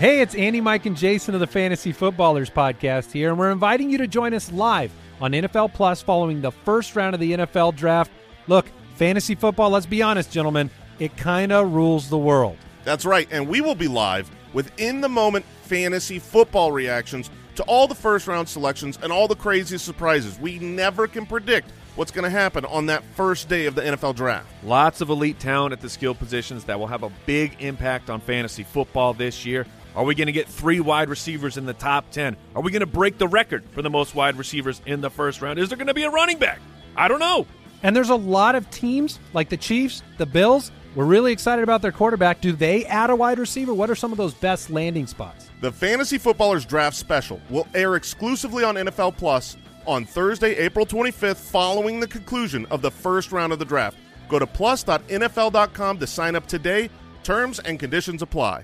Hey, it's Andy, Mike, and Jason of the Fantasy Footballers podcast here, and we're inviting you to join us live on NFL Plus following the first round of the NFL Draft. Look, fantasy football, let's be honest, gentlemen, it kind of rules the world. That's right, and we will be live with in-the-moment fantasy football reactions to all the first-round selections and all the craziest surprises. We never can predict what's going to happen on that first day of the NFL Draft. Lots of elite talent at the skill positions that will have a big impact on fantasy football this year. Are we going to get 3 wide receivers in the top 10? Are we going to break the record for the most wide receivers in the first round? Is there going to be a running back? I don't know. And there's a lot of teams like the Chiefs, the Bills. We're really excited about their quarterback. Do they add a wide receiver? What are some of those best landing spots? The Fantasy Footballers Draft Special will air exclusively on NFL Plus on Thursday, April 25th, following the conclusion of the first round of the draft. Go to plus.nfl.com to sign up today. Terms and conditions apply.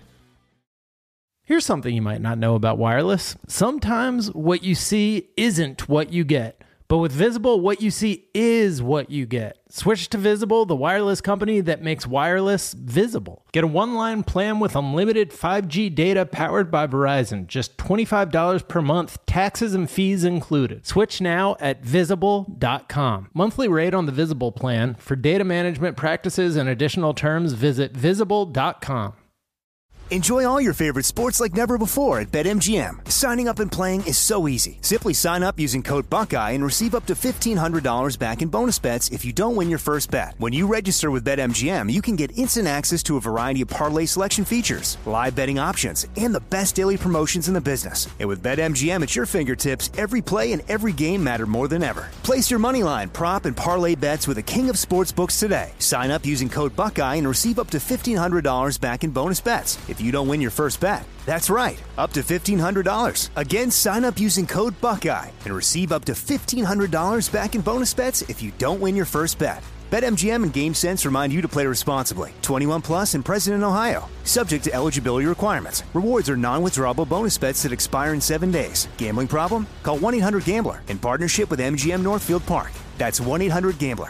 Here's something you might not know about wireless. Sometimes what you see isn't what you get. But with Visible, what you see is what you get. Switch to Visible, the wireless company that makes wireless visible. Get a one-line plan with unlimited 5G data powered by Verizon. Just $25 per month, taxes and fees included. Switch now at Visible.com. Monthly rate on the Visible plan. For data management practices and additional terms, visit Visible.com. Enjoy all your favorite sports like never before at BetMGM. Signing up and playing is so easy. Simply sign up using code Buckeye and receive up to $1,500 back in bonus bets if you don't win your first bet. When you register with BetMGM, you can get instant access to a variety of parlay selection features, live betting options, and the best daily promotions in the business. And with BetMGM at your fingertips, every play and every game matter more than ever. Place your moneyline, prop, and parlay bets with the king of sportsbooks today. Sign up using code Buckeye and receive up to $1,500 back in bonus bets if you don't win your first bet. That's right, up to $1,500. Again, sign up using code Buckeye and receive up to $1,500 back in bonus bets if you don't win your first bet. BetMGM and GameSense remind you to play responsibly. 21 plus and present in Ohio. Subject to eligibility requirements. Rewards are non-withdrawable bonus bets that expire in 7 days. Gambling problem? Call 1-800-GAMBLER in partnership with MGM Northfield Park. That's 1-800-GAMBLER.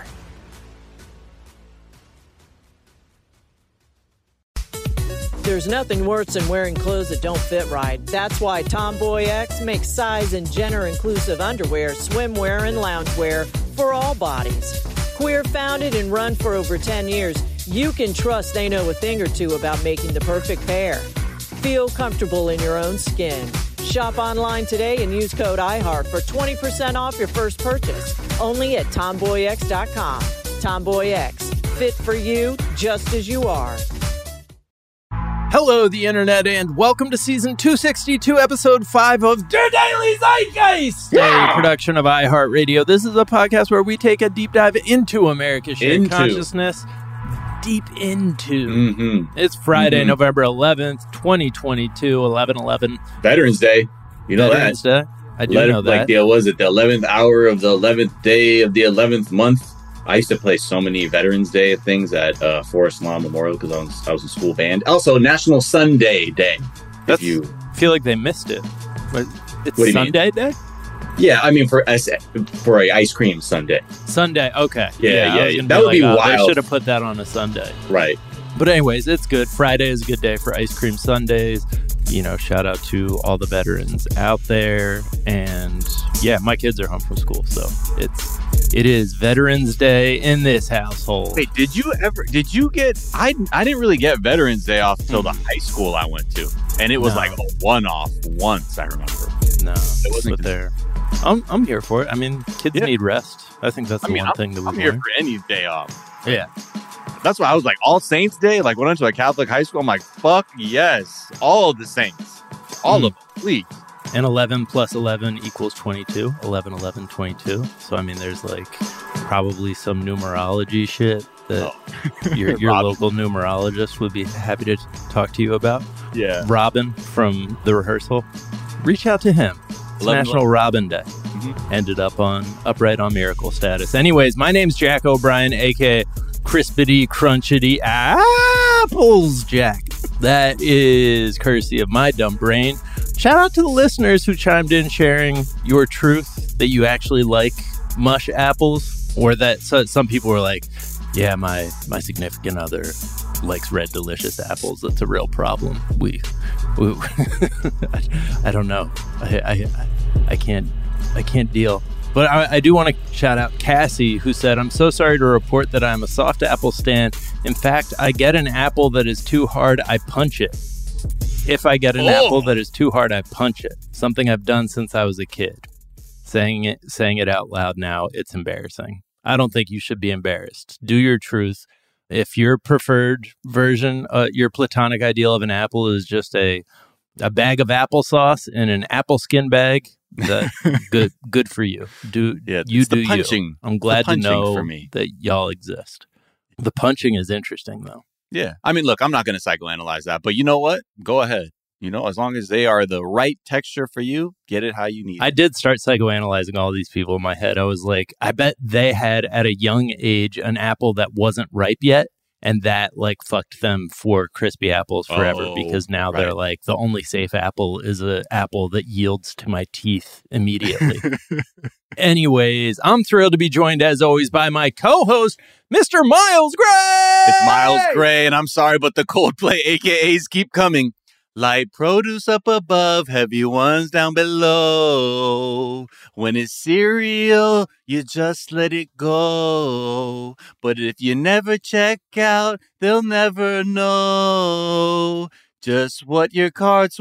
There's nothing worse than wearing clothes that don't fit right. That's why Tomboy X makes size and gender-inclusive underwear, swimwear, and loungewear for all bodies. Queer-founded and run for over 10 years, you can trust they know a thing or two about making the perfect pair. Feel comfortable in your own skin. Shop online today and use code IHEART for 20% off your first purchase. Only at TomboyX.com. Tomboy X. Fit for you just as you are. Hello, the internet, and welcome to season 262, episode 5 of The Daily Zeitgeist, a production of iHeartRadio. This is a podcast where we take a deep dive into America's shared consciousness. Deep into. It's Friday, November 11th, 2022, 11/11. Veterans Day. You know Veterans that. Day. I do know that. Like, was it the 11th hour of the 11th day of the 11th month? I used to play so many Veterans Day things at Forest Lawn Memorial because I was in school band. Also, National Sunday Day. I feel like they missed it. But it's Sunday Day? Yeah, I mean for a ice cream sundae. Sunday, okay. Yeah. That would be wild. They should have put that on a Sunday. Right. But anyways, it's good. Friday is a good day for ice cream sundaes. You know, shout out to all the veterans out there. And yeah, my kids are home from school, so it is Veterans Day in this household. Hey, did you get, I didn't really get Veterans Day off until the high school I went to. And it was like a one-off once, I remember. No, it wasn't there. I'm here for it. I mean, kids need rest. I think that's one thing that I'm here for any day off. Yeah. That's why I was like, All Saints Day, like when I went to a Catholic high school, I'm like, fuck yes. All of the saints. All of them, please. And 11 plus 11 equals 22. 11, 11, 22. So, I mean, there's like probably some numerology shit that your local numerologist would be happy to talk to you about. Yeah. Robin from The Rehearsal. Reach out to him. It's National Robin Day. Ended up upright on miracle status. Anyways, my name's Jack O'Brien, a.k.a. Crispity Crunchity Apples Jack. That is courtesy of my dumb brain. Shout out to the listeners who chimed in sharing your truth that you actually like mush apples, or that some people were like, yeah, my significant other likes red delicious apples. That's a real problem. We I don't know. I can't deal. But I do want to shout out Cassie, who said, "I'm so sorry to report that I'm a soft apple stan. In fact, I get an apple that is too hard, I punch it. If I get an apple that is too hard, I punch it. Something I've done since I was a kid." Saying it out loud now, it's embarrassing. I don't think you should be embarrassed. Do your truth. If your preferred version, your platonic ideal of an apple is just a bag of applesauce in an apple skin bag, that good for you. You. I'm glad to know for me that y'all exist. The punching is interesting, though. Yeah. I mean, look, I'm not going to psychoanalyze that, but you know what? Go ahead. As long as they are the right texture for you, get it how you need it. I did start psychoanalyzing all these people in my head. I was like, I bet they had at a young age an apple that wasn't ripe yet, and that fucked them for crispy apples forever, because now they're like, the only safe apple is an apple that yields to my teeth immediately. Anyways, I'm thrilled to be joined as always by my co-host, Mr. Miles Gray. It's Miles Gray, and I'm sorry, but the Coldplay AKAs keep coming. Light produce up above, heavy ones down below. When it's cereal, you just let it go. But if you never check out, they'll never know just what your cart's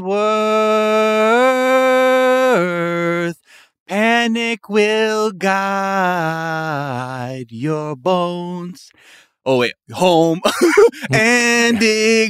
worth. Panic will guide your bones. Oh, wait, home and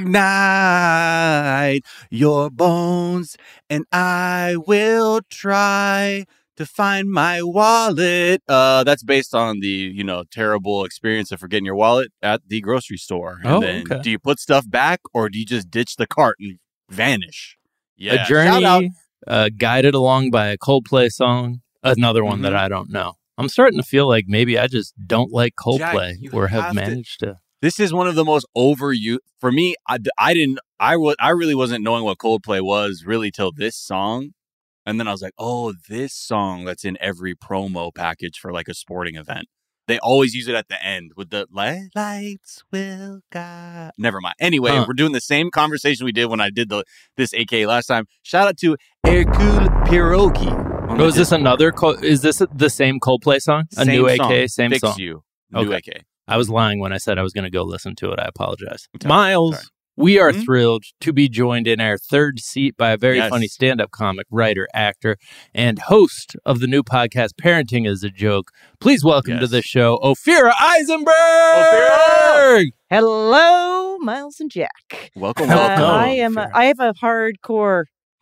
ignite your bones. And I will try to find my wallet. That's based on the, terrible experience of forgetting your wallet at the grocery store. And then do you put stuff back, or do you just ditch the cart and vanish? Yeah. A journey guided along by a Coldplay song. Another one that I don't know. I'm starting to feel like maybe I just don't like Coldplay, or have managed to. This is one of the most overused for me. I really wasn't knowing what Coldplay was really till this song, and then I was like, oh, this song that's in every promo package for a sporting event. They always use it at the end with the lights will guide. Never mind. Anyway, we're doing the same conversation we did when I did this AK last time. Shout out to Hercule Pierogi. Is this another? Is this the same Coldplay song? Same new song. AK, same Fix song. You. New AK. I was lying when I said I was going to go listen to it. I apologize. Miles, we are thrilled to be joined in our third seat by a very funny stand-up comic, writer, actor, and host of the new podcast, Parenting is a Joke. Please welcome to the show, Ophira Eisenberg! Ophira! Hello, Miles and Jack. Welcome. I have a hardcore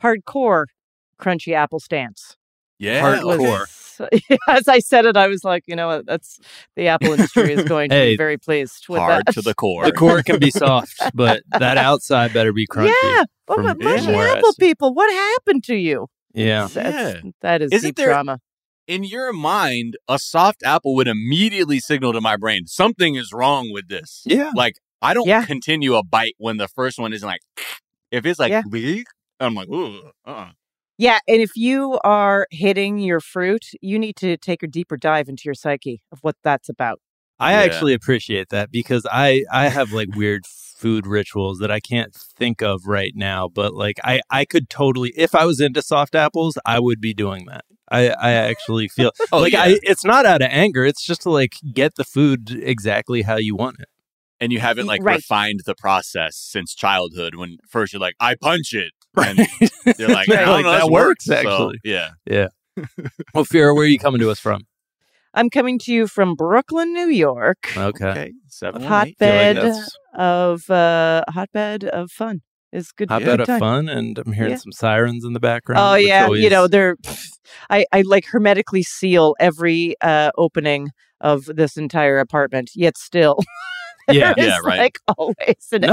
crunchy apple stance. Yeah, hardcore. As I said it, I was like, that's the apple industry is going to be very pleased with hard that. to the core. The core can be soft, but that outside better be crunchy. Yeah, but mushy apple people, what happened to you? Yeah, that is deep trauma. In your mind, a soft apple would immediately signal to my brain something is wrong with this. Yeah, I don't continue a bite when the first one isn't if it's I'm like, ooh, Yeah, and if you are hitting your fruit, you need to take a deeper dive into your psyche of what that's about. I actually appreciate that, because I have weird food rituals that I can't think of right now. But I could totally, if I was into soft apples, I would be doing that. I actually feel it's not out of anger. It's just to get the food exactly how you want it. And you haven't refined the process since childhood, when first you're like, I punch it. And you're like, that works, actually. So, yeah. Well, Ophira, where are you coming to us from? I'm coming to you from Brooklyn, New York. Okay. Hotbed of fun. It's good. Hotbed of fun, and I'm hearing some sirens in the background. Oh yeah, they're. I hermetically seal every opening of this entire apartment. Yet still. Right. Always an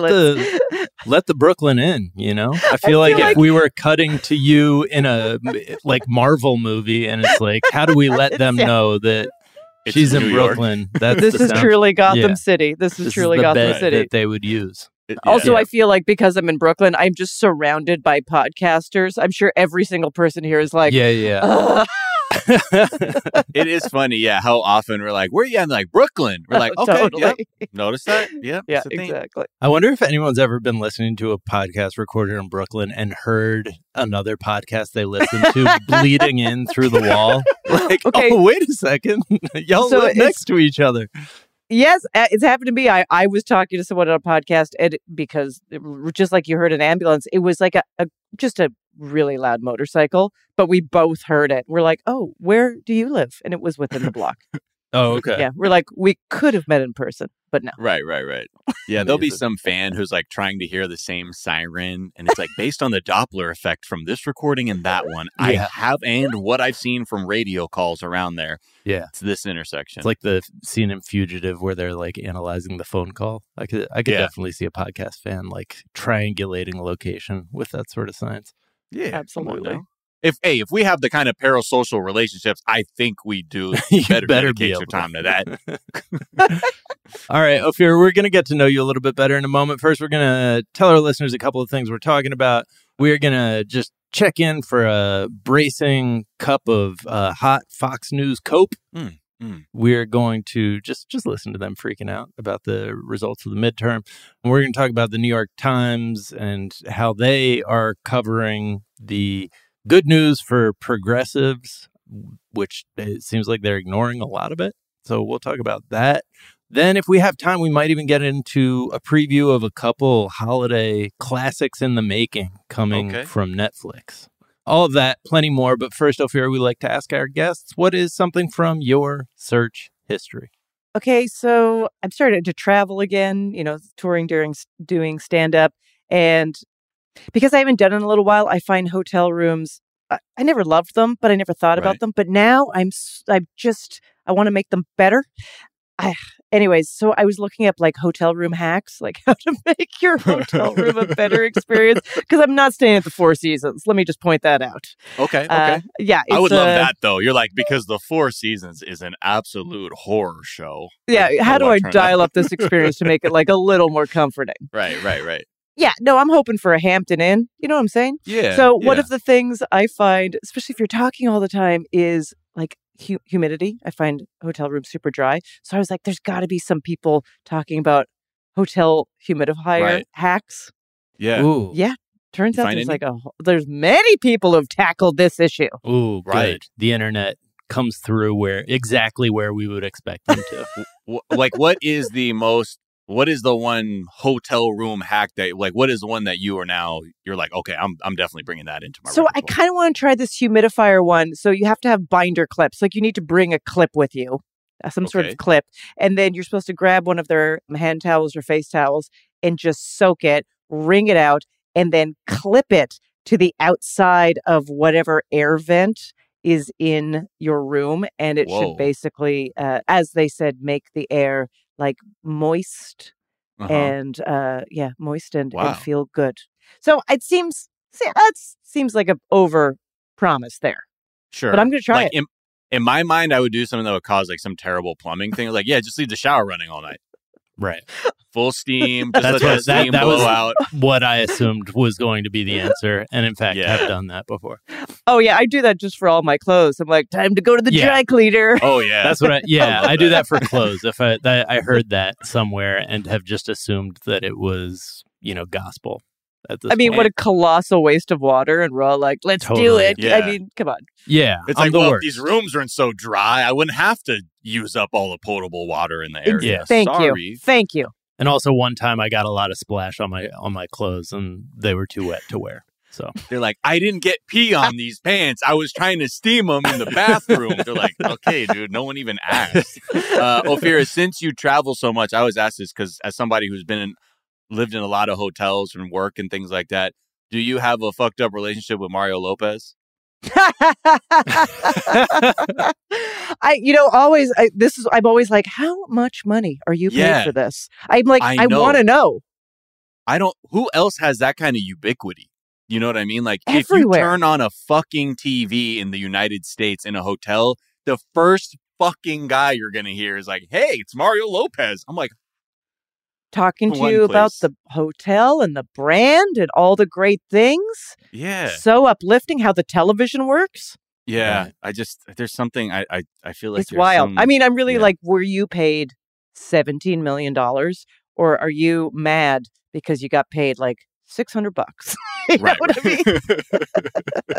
let the Brooklyn in, I feel like if we were cutting to you in a Marvel movie, and it's how do we let them know that she's in Brooklyn? This is truly Gotham City. This is truly Gotham City that they would use. Also, I feel like because I'm in Brooklyn, I'm just surrounded by podcasters. I'm sure every single person here is like, It is funny, yeah, how often we're like, where are you at? And like, Brooklyn. We're like, okay, Totally. yep. Notice that? Yeah, Yeah, it's a thing. exactly. I wonder if anyone's ever been listening to a podcast recorded in Brooklyn and heard another podcast they listened to bleeding in through the wall. Like, Okay. oh, wait a second. Y'all So live next to each other. Yes, it's happened to me. I was talking to someone on a podcast, and because just like you heard an ambulance, it was like just a really loud motorcycle, but we both heard it. We're like, oh, where do you live? And it was within the block. Oh, okay. Yeah, we're like, we could have met in person, but no. Right. Yeah, there'll be some fan who's like trying to hear the same siren, and it's like based on the Doppler effect from this recording and that one. I Yeah. have, and what I've seen from radio calls around there. Yeah. It's this intersection. It's like the scene in Fugitive where they're like analyzing the phone call. I could Yeah. definitely see a podcast fan like triangulating a location with that sort of science. yeah, come on Absolutely. now. If we have the kind of parasocial relationships, I think we do. You better better dedicate be your able time to. to that. All right, Ophir, we're going to get to know you a little bit better in a moment. First, we're going to tell our listeners a couple of things we're talking about. We're going to just check in for a bracing cup of hot Fox News Cope. We're going to just listen to them freaking out about the results of the midterm. And we're going to talk about the New York Times and how they are covering the good news for progressives, which it seems like they're ignoring a lot of it. So we'll talk about that. Then if we have time, we might even get into a preview of a couple holiday classics in the making coming from Netflix. All of that, plenty more. But first, Ophir, we like to ask our guests, what is something from your search history? Okay, so I'm starting to travel again, touring doing stand-up. And because I haven't done it in a little while, I find hotel rooms, I never loved them, but I never thought about them. But now I want to make them better. Anyways, so I was looking up like hotel room hacks, like how to make your hotel room a better experience, because I'm not staying at the Four Seasons. Let me just point that out. Okay. Yeah. I would love that, though. You're like, because the Four Seasons is an absolute horror show. Yeah. How do I turn dial up this experience to make it like a little more comforting? Right. Yeah, no, I'm hoping for a Hampton Inn. You know what I'm saying? Yeah. So one of the things I find, especially if you're talking all the time, is like humidity. I find hotel rooms super dry. So I was like, there's got to be some people talking about hotel humidifier hacks. Yeah. Ooh. Yeah. Turns You out find there's any? there's many people who've tackled this issue. Ooh, Right. good. The internet comes through exactly where we would expect them to. Like, what is the one hotel room hack that, like, what is the one that you're like, okay, I'm definitely bringing that into my So I repertoire. kind of want to try this humidifier one. So you have to have binder clips. Like you need to bring a clip with you, some sort Okay. of clip. And then you're supposed to grab one of their hand towels or face towels and just soak it, wring it out, and then clip it to the outside of whatever air vent is in your room. And it Whoa. should basically, as they said, make the air like moist and moist and Wow. feel good. So it seems like a over promise there. Sure. But I'm going to try like, it. In my mind, I would do something that would cause like some terrible plumbing thing. Like, yeah, just leave the shower running all night. Right. Full steam. Just That's let what the steam that blow was out. what I assumed was going to be the answer, and in fact, Yeah. have done that before. Oh yeah, I do that just for all my clothes. I'm like, time to go to the Yeah. dry cleaner. Oh, yeah. That's what I do that for clothes. If I heard that somewhere and have just assumed that it was gospel. At this I mean, point. what a colossal waste of water, and we're all like, let's do Totally. it. Yeah. I mean, come on. Yeah, It's I'm like, the well, if worst. these rooms aren't so dry, I wouldn't have to use up all the potable water in the area. Yeah. Thank Sorry. you. Thank you. And also, one time I got a lot of splash on my clothes, and they were too wet to wear. So They're like, I didn't get pee on these pants. I was trying to steam them in the bathroom. They're like, okay, dude, no one even asked. Ophira, since you travel so much, I always ask this because as somebody who's lived in a lot of hotels and work and things like that, do you have a fucked up relationship with Mario Lopez? I'm always like, how much money are you paid Yeah. for this? I'm like, I I know. want to know. Who else has that kind of ubiquity? You know what I mean? Like, if Everywhere. you turn on a fucking TV in the United States in a hotel, the first fucking guy you're going to hear is like, hey, it's Mario Lopez. I'm like, Talking to One you about place. the hotel and the brand and all the great things. yeah. So uplifting how the television works. Yeah, Right. there's something I feel like It's there's wild. some- I mean, I'm really yeah. like, were you paid $17 million, or are you mad because you got paid like $600? You know Right. what I mean?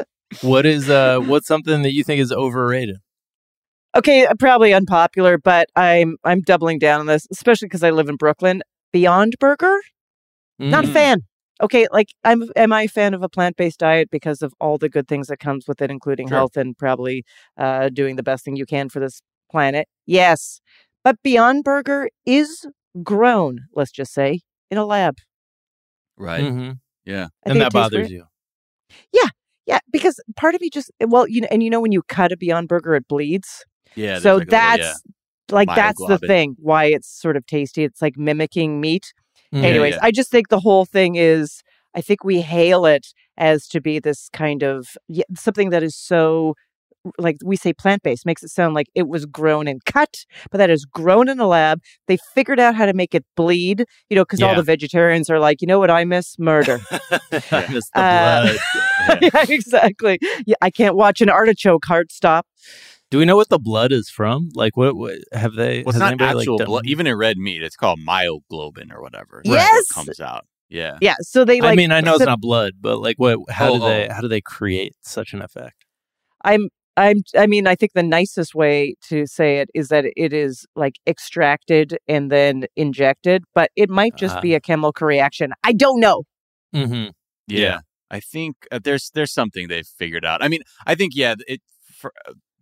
What's something that you think is overrated? Okay, probably unpopular, but I'm doubling down on this, especially because I live in Brooklyn. Beyond Burger, not a Mm. fan. Okay, like am I a fan of a plant-based diet because of all the good things that comes with it, including Sure. health and probably doing the best thing you can for this planet? Yes, but Beyond Burger is grown, let's just say, in a lab. Right. Mm-hmm. Yeah. I And think that it tastes bothers great. you. Yeah, because part of me just when you cut a Beyond Burger, it bleeds. Yeah. So there's that's that's the myoglobin. thing why it's sort of tasty. It's like mimicking meat. Mhm. Anyways, yeah. I just think the whole thing is, I think we hail it as to be this kind of something that is so, like we say plant-based, makes it sound like it was grown and cut, but that is grown in a lab. They figured out how to make it bleed, because all Yeah. the vegetarians are like, you know what I miss? Murder. I miss the blood. Yeah, exactly. Yeah, I can't watch an artichoke heart stop. Do we know what the blood is from? Like, what have they? Well, it's has not anybody, actual done- blood. Even in red meat, it's called myoglobin or whatever. Yes! That's what comes out. Yeah. Yeah, so they I mean, I know it's so- not blood, but like, what? How do Oh. they create such an effect? I mean, I think the nicest way to say it is that it is like extracted and then injected, but it might just be a chemical reaction. I don't know. Mm-hmm. Yeah. I think there's something they've figured out. I mean, I think for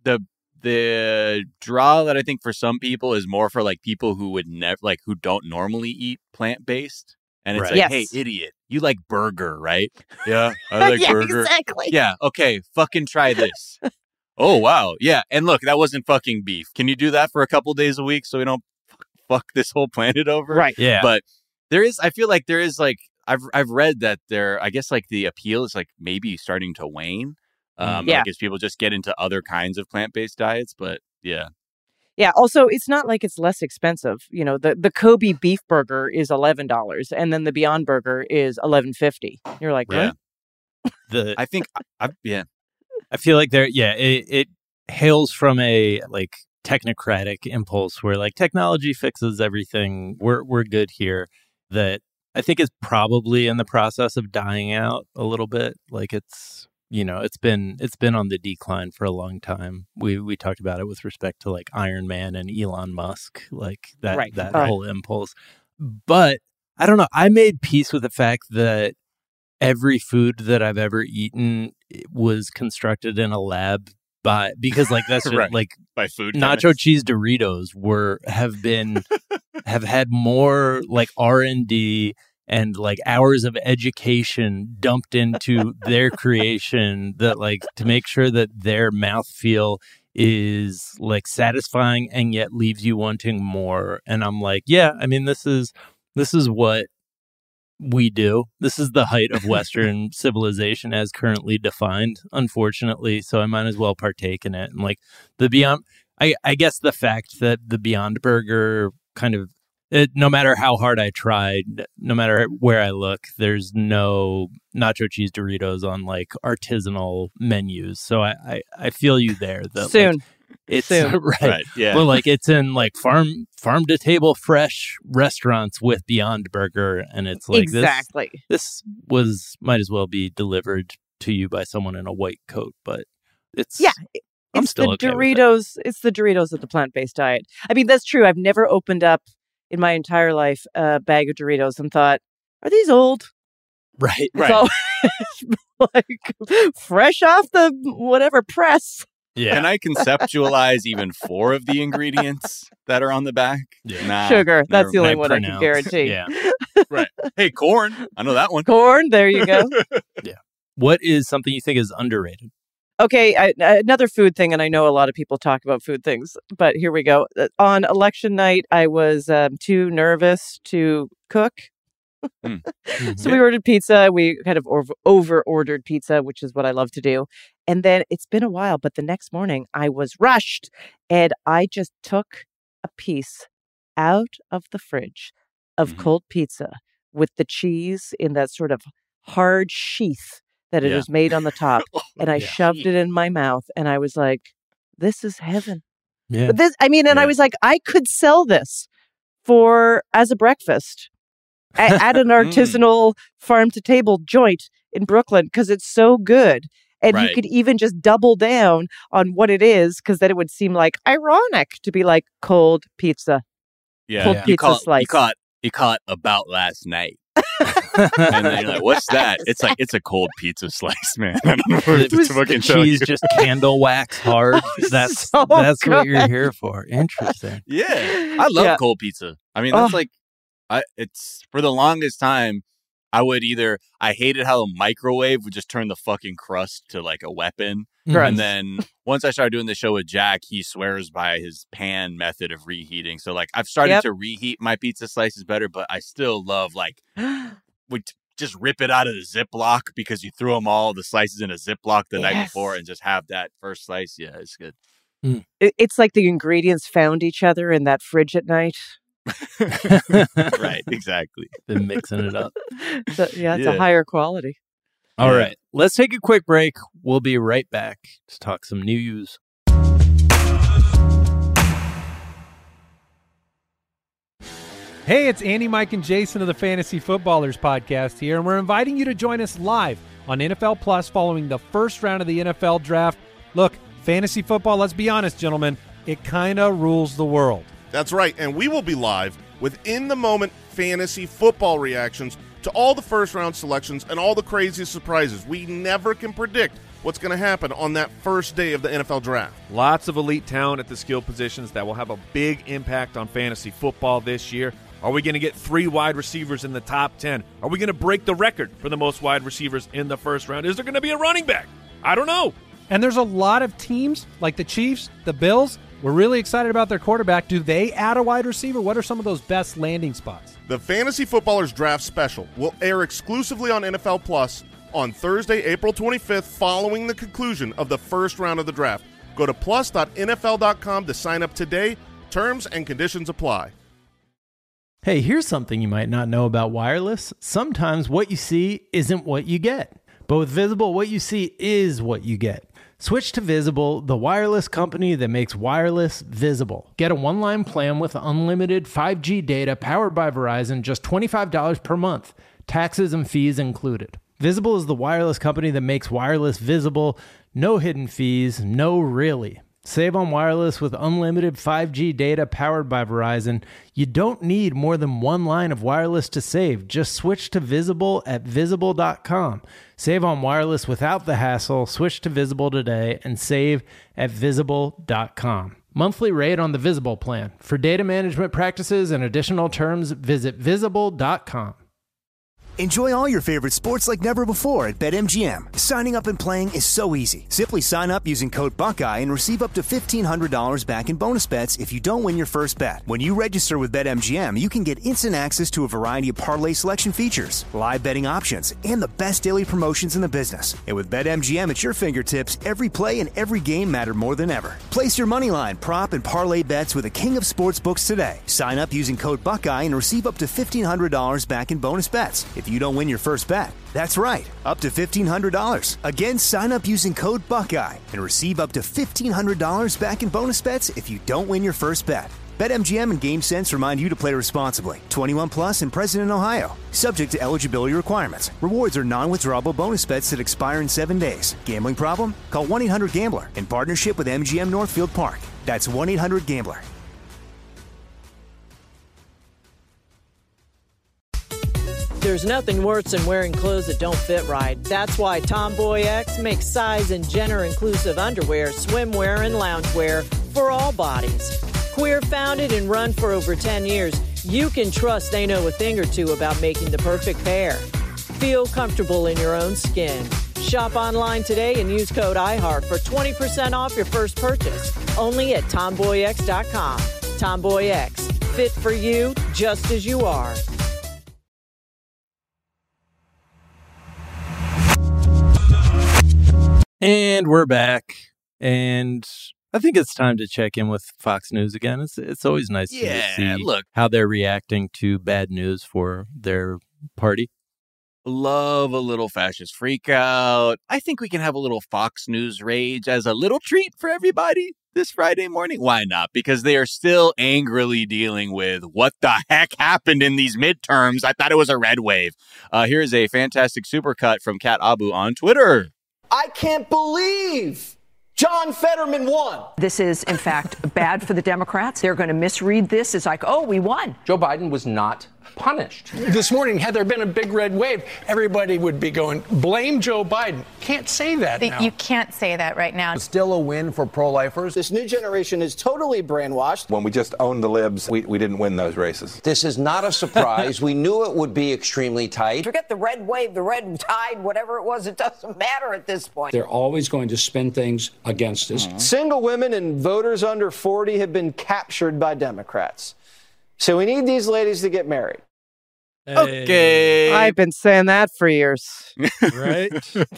the draw that I think for some people is more for like people who would never who don't normally eat plant-based. And it's Right. like, Yes. hey, idiot, you like burger, right? Yeah, I like yeah, burger. exactly. Yeah, okay, fucking try this. Oh, wow. Yeah, and look, that wasn't fucking beef. Can you do that for a couple days a week so we don't fuck this whole planet over? Right. Yeah. But I feel like there is like, I've read that I guess like the appeal is like maybe starting to wane. Yeah. Like as people just get into other kinds of plant-based diets. But yeah. Yeah. Also, it's not like it's less expensive. The Kobe beef burger is $11, and then the Beyond Burger is $11.50. You're like, Yeah. what? I think, I feel like it hails from a like technocratic impulse where like technology fixes everything. We're good here. That I think is probably in the process of dying out a little bit. Like it's been on the decline for a long time. We talked about it with respect to like Iron Man and Elon Musk, like that Right. that Right. whole impulse. But I don't know. I made peace with the fact that every food that I've ever eaten was constructed in a lab because like that's just, Right. like by food. nacho chemists. cheese Doritos have had more like R&D and like hours of education dumped into their creation that like to make sure that their mouthfeel is like satisfying and yet leaves you wanting more. And I'm like, yeah, I mean, this is what we do. This is the height of Western civilization as currently defined, unfortunately. So I might as well partake in it. And like the Beyond, I guess the fact that the Beyond Burger kind of, no matter how hard I tried, no matter where I look, there's no nacho cheese Doritos on like artisanal menus. So I feel you there. That, Soon. like, it's Soon. Right. Yeah. Well, like it's in like farm to table fresh restaurants with Beyond Burger, and it's like Exactly. This might as well be delivered to you by someone in a white coat, but it's I'm It's still the okay with it. Doritos. It's the Doritos of the plant-based diet. I mean, that's true. I've never opened up in my entire life a bag of Doritos and thought, are these old? Right. Right. So, like fresh off the whatever press. Yeah. Can I conceptualize even 4 of the ingredients that are on the back? Yeah. Nah, Sugar. That's never the only mind. one I can pronounce. guarantee. Yeah. Right. Hey, corn. I know that one. Corn. There you go. What is something you think is underrated? Okay, another food thing, and I know a lot of people talk about food things, but here we go. On election night, I was too nervous to cook. So we ordered pizza. We kind of over-ordered pizza, which is what I love to do. And then it's been a while, but the next morning I was rushed, and I just took a piece out of the fridge of cold pizza with the cheese in that sort of hard sheath that it Yeah. was made on the top. And I Yeah. shoved it in my mouth and I was like, this is heaven. Yeah. But this, I mean, and I Yeah. was like, I could sell this as a breakfast at an artisanal farm to table joint in Brooklyn because it's so good. And you Right. could even just double down on what it is because then it would seem like ironic to be like cold pizza. Yeah, Cold you pizza caught slice. you caught about last night, and then you're like, "What's that?" It's like it's a cold pizza slice, man. I don't know what to fucking tell you. Cheese just candle wax hard. That's so what you're good. here for. Interesting. Yeah, I love Yeah. cold pizza. I mean, that's Oh. like, it's for the longest time. I hated how the microwave would just turn the fucking crust to like a weapon. Right. And then once I started doing the show with Jack, he swears by his pan method of reheating. So like I've started Yep. to reheat my pizza slices better, but I still love like just rip it out of the Ziploc because you threw the slices in a Ziploc the night Yes. before and just have that first slice. Yeah, it's good. It's like the ingredients found each other in that fridge at night. Right, exactly. Been mixing it up. So, yeah, it's Yeah. a higher quality. All Yeah. right. Let's take a quick break. We'll be right back to talk some news. Hey, it's Andy, Mike, and Jason of the Fantasy Footballers podcast here, and we're inviting you to join us live on NFL Plus following the first round of the NFL draft. Look, fantasy football, let's be honest, gentlemen, it kind of rules the world. That's right, and we will be live with in-the-moment fantasy football reactions to all the first-round selections and all the craziest surprises. We never can predict what's going to happen on that first day of the NFL draft. Lots of elite talent at the skill positions that will have a big impact on fantasy football this year. Are we going to get 3 wide receivers in the top 10? Are we going to break the record for the most wide receivers in the first round? Is there going to be a running back? I don't know. And there's a lot of teams like the Chiefs, the Bills. We're really excited about their quarterback. Do they add a wide receiver? What are some of those best landing spots? The Fantasy Footballers Draft Special will air exclusively on NFL Plus on Thursday, April 25th, following the conclusion of the first round of the draft. Go to plus.nfl.com to sign up today. Terms and conditions apply. Hey, here's something you might not know about wireless. Sometimes what you see isn't what you get. But with Visible, what you see is what you get. Switch to Visible, the wireless company that makes wireless visible. Get a one-line plan with unlimited 5G data powered by Verizon, just $25 per month. Taxes and fees included. Visible is the wireless company that makes wireless visible. No hidden fees, no really. Save on wireless with unlimited 5G data powered by Verizon. You don't need more than one line of wireless to save. Just switch to Visible at Visible.com. Save on wireless without the hassle. Switch to Visible today and save at Visible.com. Monthly rate on the Visible plan. For data management practices and additional terms, visit Visible.com. Enjoy all your favorite sports like never before at BetMGM. Signing up and playing is so easy. Simply sign up using code Buckeye and receive up to $1,500 back in bonus bets if you don't win your first bet. When you register with BetMGM, you can get instant access to a variety of parlay selection features, live betting options, and the best daily promotions in the business. And with BetMGM at your fingertips, every play and every game matter more than ever. Place your moneyline, prop, and parlay bets with the king of sportsbooks today. Sign up using code Buckeye and receive up to $1,500 back in bonus bets if you don't win your first bet. That's right, up to $1,500. Again, sign up using code Buckeye and receive up to $1,500 back in bonus bets if you don't win your first bet. BetMGM and GameSense remind you to play responsibly. 21 plus and present in Ohio. Subject to eligibility requirements. Rewards are non-withdrawable bonus bets that expire in 7 days. Gambling problem? Call 1-800-GAMBLER in partnership with MGM Northfield Park. That's 1-800-GAMBLER. There's nothing worse than wearing clothes that don't fit right. That's why Tomboy X makes size and gender-inclusive underwear, swimwear, and loungewear for all bodies. Queer founded and run for over 10 years, you can trust they know a thing or two about making the perfect pair. Feel comfortable in your own skin. Shop online today and use code IHEART for 20% off your first purchase. Only at TomboyX.com. Tomboy X. Fit for you just as you are. And we're back. And I think it's time to check in with Fox News again. It's always nice to see look. how they're reacting to bad news for their party. Love a little fascist freak out. I think we can have a little Fox News rage as a little treat for everybody this Friday morning. Why not? Because they are still angrily dealing with what the heck happened in these midterms. I thought it was a red wave. Here's a fantastic supercut from Kat Abu on Twitter. I can't believe John Fetterman won. This is, in fact, bad for the Democrats. They're going to misread this as like, oh, we won. Joe Biden was not punished. This morning, had there been a big red wave, everybody would be going, blame Joe Biden. Can't say that now. You can't say that right now. It's still a win for pro-lifers. This new generation is totally brainwashed. When we just owned the libs, we didn't win those races. This is not a surprise. We knew it would be extremely tight. Forget the red wave, the red tide, whatever it was. It doesn't matter at this point. They're always going to spin things against us. Single women and voters under 40 have been captured by Democrats. So we need these ladies to get married. Okay. I've been saying that for years. Right?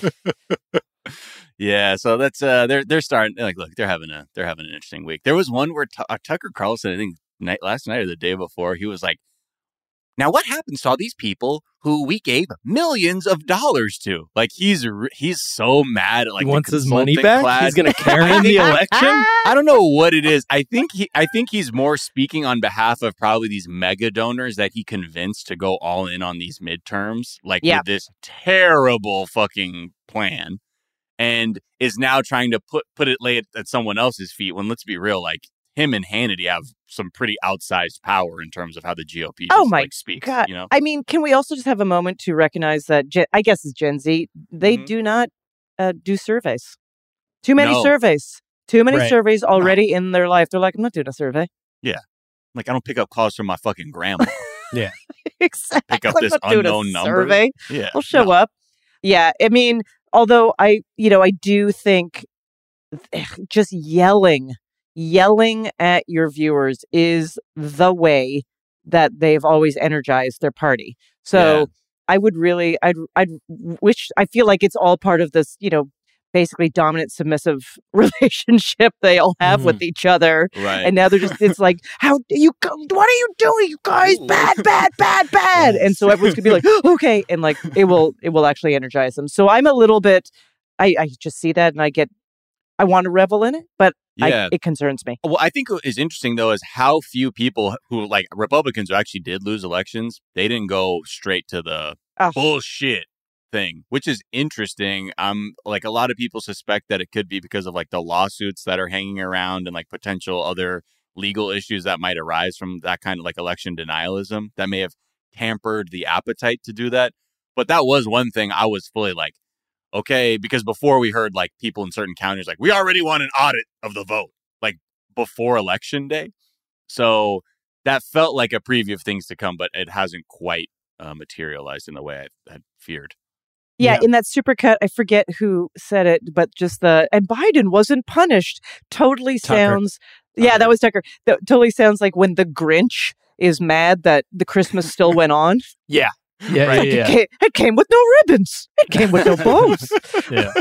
Yeah, so that's they're starting, like, look, they're having an interesting week. There was one where Tucker Carlson, I think last night or the day before, he was like, now what happens to all these people who we gave millions of dollars to? Like, he's so mad at, like, he wants his money back. He's going to carry in the election. I don't know what it is. I think he's more speaking on behalf of probably these mega donors that he convinced to go all in on these midterms, like with this terrible fucking plan, and is now trying to lay it at someone else's feet. When, let's be real, like, him and Hannity have some pretty outsized power in terms of how the GOP speaks. God. You know? I mean, can we also just have a moment to recognize that, I guess it's Gen Z, they do not do surveys. Too many surveys. Too many surveys already in their life. They're like, I'm not doing a survey. Yeah. Like, I don't pick up calls from my fucking grandma. Yeah. Exactly. Pick up this unknown number. Survey. Yeah. I'll show up. Yeah. I mean, although I do think just yelling at your viewers is the way that they've always energized their party. So I would really, I'd wish, I feel like it's all part of this, basically dominant submissive relationship they all have with each other. Right. And now they're just, it's like, what are you doing, you guys? Bad. And so everyone's gonna be like, okay. And like, it will actually energize them. So I'm a little bit, I just see that and I want to revel in it, but it concerns me. Well, I think what is interesting, though, is how few people who, like, Republicans who actually did lose elections, they didn't go straight to the bullshit thing, which is interesting. Like, a lot of people suspect that it could be because of, like, the lawsuits that are hanging around and, like, potential other legal issues that might arise from that kind of, like, election denialism that may have tampered the appetite to do that. But that was one thing I was fully like, okay, because before we heard, like, people in certain counties like, we already want an audit of the vote, like, before election day. So that felt like a preview of things to come, but it hasn't quite materialized in the way I had feared. Yeah, in that supercut, I forget who said it, but just and Biden wasn't punished totally sounds, that was Tucker. That totally sounds like when the Grinch is mad that the Christmas still went on. Yeah. Yeah, like it came with no ribbons. It came with no bows. Yeah.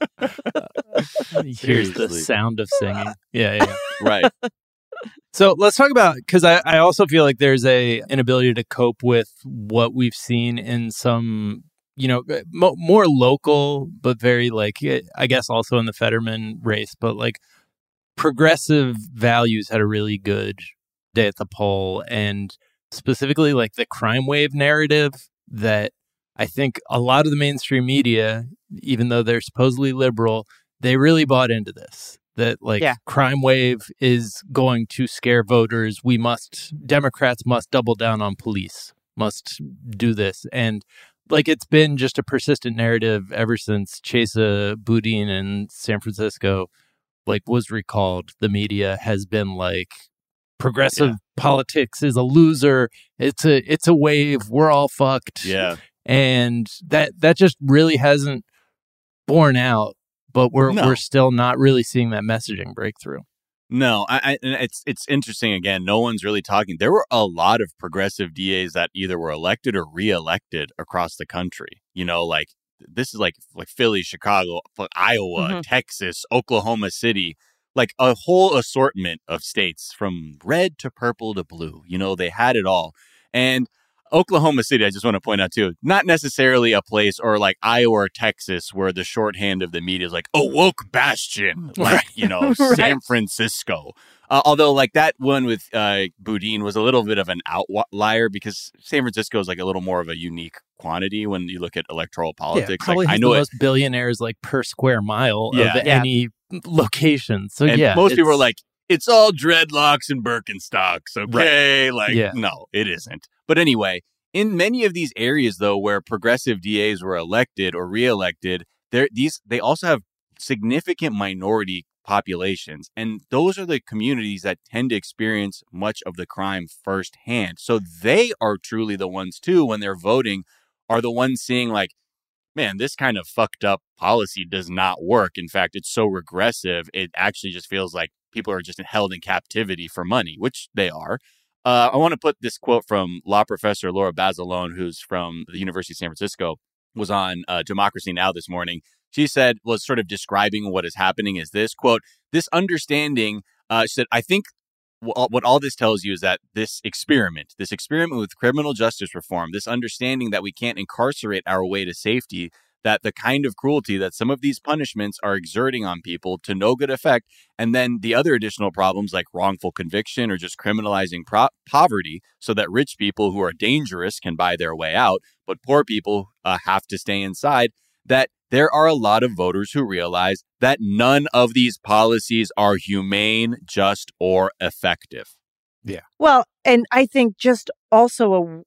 Here's the sound of singing. Yeah. Right. So let's talk about, because I also feel like there's an inability to cope with what we've seen in some, more local, but very, like, I guess also in the Fetterman race, but like progressive values had a really good day at the poll, and specifically like the crime wave narrative that I think a lot of the mainstream media, even though they're supposedly liberal, they really bought into this. That crime wave is going to scare voters. Democrats must double down on police, must do this. And like, it's been just a persistent narrative ever since Chesa Boudin in San Francisco, like, was recalled. The media has been like, progressive politics is a loser. It's a wave. We're all fucked. Yeah. And that just really hasn't borne out, but we're still not really seeing that messaging breakthrough. No, and it's interesting. Again, no one's really talking. There were a lot of progressive DAs that either were elected or reelected across the country. Like, this is like Philly, Chicago, Iowa, Texas, Oklahoma City. Like a whole assortment of states from red to purple to blue. They had it all. And Oklahoma City, I just want to point out, too, not necessarily a place or like Iowa or Texas where the shorthand of the media is like, a woke bastion, like, San Francisco. Although, like, that one with Boudin was a little bit of an outlier because San Francisco is like a little more of a unique quantity when you look at electoral politics. Probably has the most billionaires like per square mile of any location. So, most people are like, it's all dreadlocks and Birkenstocks, okay? No, it isn't. But anyway, in many of these areas, though, where progressive DAs were elected or reelected, they also have significant minority populations. And those are the communities that tend to experience much of the crime firsthand. So they are truly the ones, too, when they're voting, are the ones seeing like, man, this kind of fucked up policy does not work. In fact, it's so regressive, it actually just feels like people are just held in captivity for money, which they are. I want to put this quote from law professor Laura Basilone, who's from the University of San Francisco, was on Democracy Now! This morning. She said, was sort of describing what is happening is this, quote, this understanding, she said, I think what all this tells you is that this experiment with criminal justice reform, this understanding that we can't incarcerate our way to safety, that the kind of cruelty that some of these punishments are exerting on people to no good effect, and then the other additional problems like wrongful conviction or just criminalizing poverty so that rich people who are dangerous can buy their way out, but poor people have to stay inside, that there are a lot of voters who realize that none of these policies are humane, just, or effective. Yeah. Well, and I think just also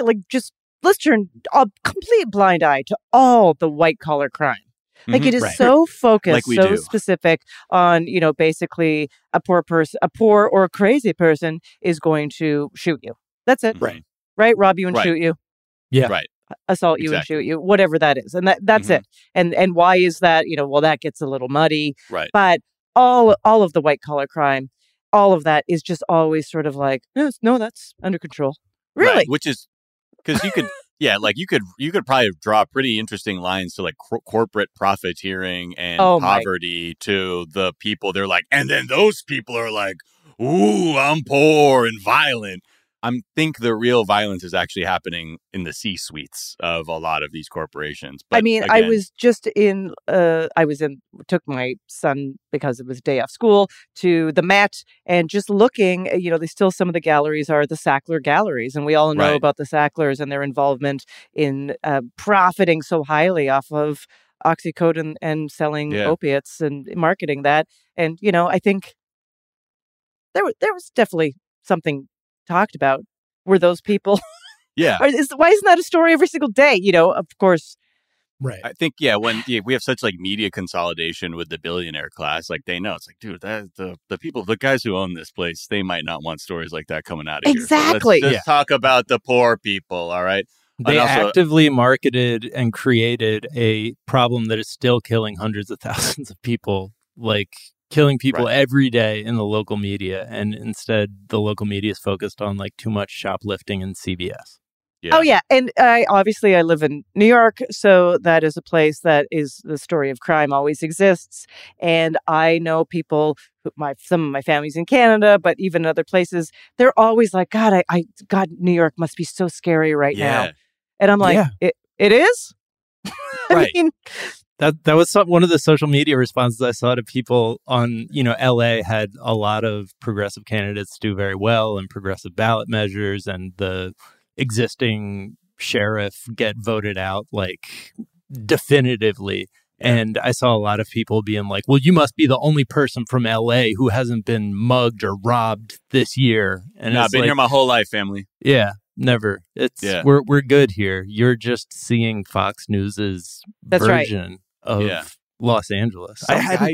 let's turn a complete blind eye to all the white collar crime. Like it is so focused, like so specific on, basically a poor or a crazy person is going to shoot you. That's it. Right. Rob you and shoot you. Yeah. Right. Assault you and shoot you, whatever that is. And that's it. And why is that? Well, that gets a little muddy. Right. But all of the white collar crime, all of that is just always sort of like, no, that's under control. Really? Right. Which is because you could, you could probably draw pretty interesting lines to like corporate profiteering and poverty to the people. They're like, and then those people are like, ooh, I'm poor and violent. I think the real violence is actually happening in the C-suites of a lot of these corporations. But again, I was just took my son because it was day off school to the Met and just looking, some of the galleries are the Sackler galleries. And we all know about the Sacklers and their involvement in profiting so highly off of Oxycodone and selling opiates and marketing that. And, I think there was definitely something talked about. Were those people? Yeah. Why isn't that a story every single day? Of course. Right. I think, when we have such like media consolidation with the billionaire class, like they know it's like, dude, the guys who own this place, they might not want stories like that coming out of exactly. here. So let's just talk about the poor people. All right. They actively marketed and created a problem that is still killing hundreds of thousands of people, like killing people every day in the local media, and instead the local media is focused on like too much shoplifting in CBS. Yeah. Oh yeah, and I live in New York, so that is a place that is the story of crime always exists, and I know people. Some of my family's in Canada, but even other places, they're always like, God, God, New York must be so scary right now, and I'm like, it is. Right. I mean, That was one of the social media responses I saw to people on, LA had a lot of progressive candidates do very well and progressive ballot measures, and the existing sheriff get voted out like definitively. And I saw a lot of people being like, well, you must be the only person from LA who hasn't been mugged or robbed this year. And I've been here my whole life, family. Yeah. Never. We're good here. You're just seeing Fox News's version of Los Angeles.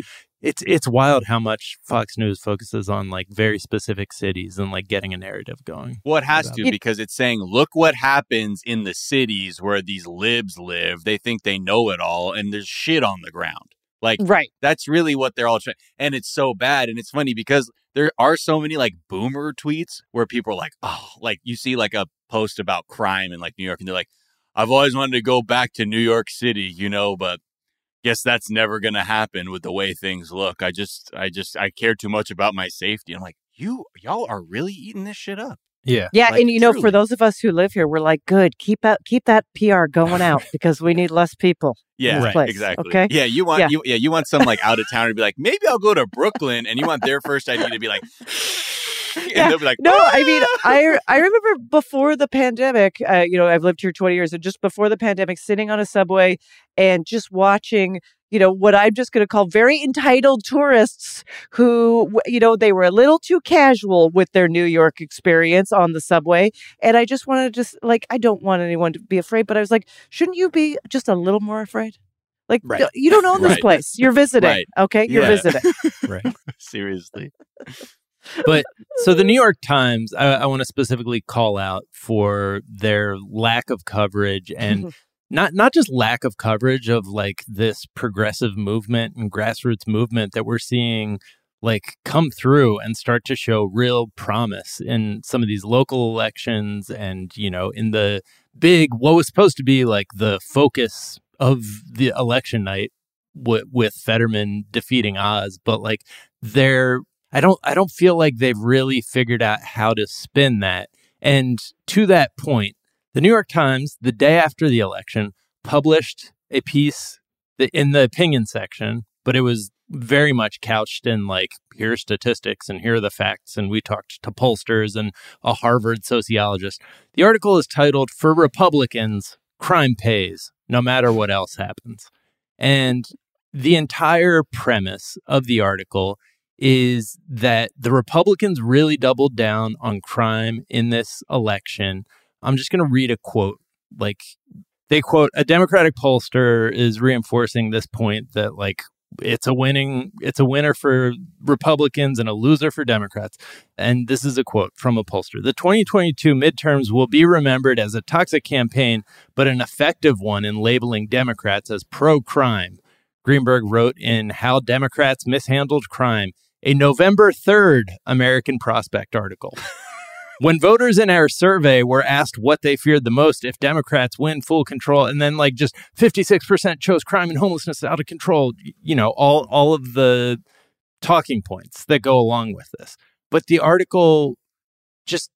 It's wild how much Fox News focuses on like very specific cities and like getting a narrative going. Well, it has to, because it's saying, look what happens in the cities where these libs live. They think they know it all, and there's shit on the ground. Like, that's really what they're all trying. And it's so bad. And it's funny because there are so many like boomer tweets where people are like, oh, like you see like a post about crime in like New York, and they're like, I've always wanted to go back to New York City, but guess that's never going to happen with the way things look. I care too much about my safety. I'm like, y'all are really eating this shit up. Yeah. Yeah, Like, and you know, truly. for those of us who live here, we're like, good, keep that PR going out because we need less people. in Yeah, this place, exactly. Okay. Yeah, you want Yeah. you want some like out of towner to be like, maybe I'll go to Brooklyn, and you want their first idea to be like, and they'll be like, No, I mean, I remember before the pandemic, I've lived here 20 years, and just before the pandemic, sitting on a subway and just watching, what I'm just going to call very entitled tourists who, they were a little too casual with their New York experience on the subway. And I just wanted to I don't want anyone to be afraid, but I was like, shouldn't you be just a little more afraid? Like, Right. you don't own this Right. place. You're visiting. Right. Okay. You're Yeah. visiting. Right. seriously. But so the New York Times, I want to specifically call out for their lack of coverage and not just lack of coverage of like this progressive movement and grassroots movement that we're seeing like come through and start to show real promise in some of these local elections and, in the big, what was supposed to be like the focus of the election night with Fetterman defeating Oz. But like I don't feel like they've really figured out how to spin that. And to that point, the New York Times, the day after the election, published a piece in the opinion section, but it was very much couched in like, here are statistics and here are the facts. And we talked to pollsters and a Harvard sociologist. The article is titled, "For Republicans, Crime Pays, No Matter What Else Happens." And the entire premise of the article is that the Republicans really doubled down on crime in this election. I'm just going to read a quote. Like, they quote, "A Democratic pollster is reinforcing this point that like it's a winner for Republicans and a loser for Democrats." And this is a quote from a pollster. "The 2022 midterms will be remembered as a toxic campaign, but an effective one in labeling Democrats as pro-crime," Greenberg wrote in How Democrats Mishandled Crime, a November 3rd American Prospect article. When voters in our survey were asked what they feared the most if Democrats win full control, and then like just 56% chose crime and homelessness out of control, all of the talking points that go along with this. But the article just,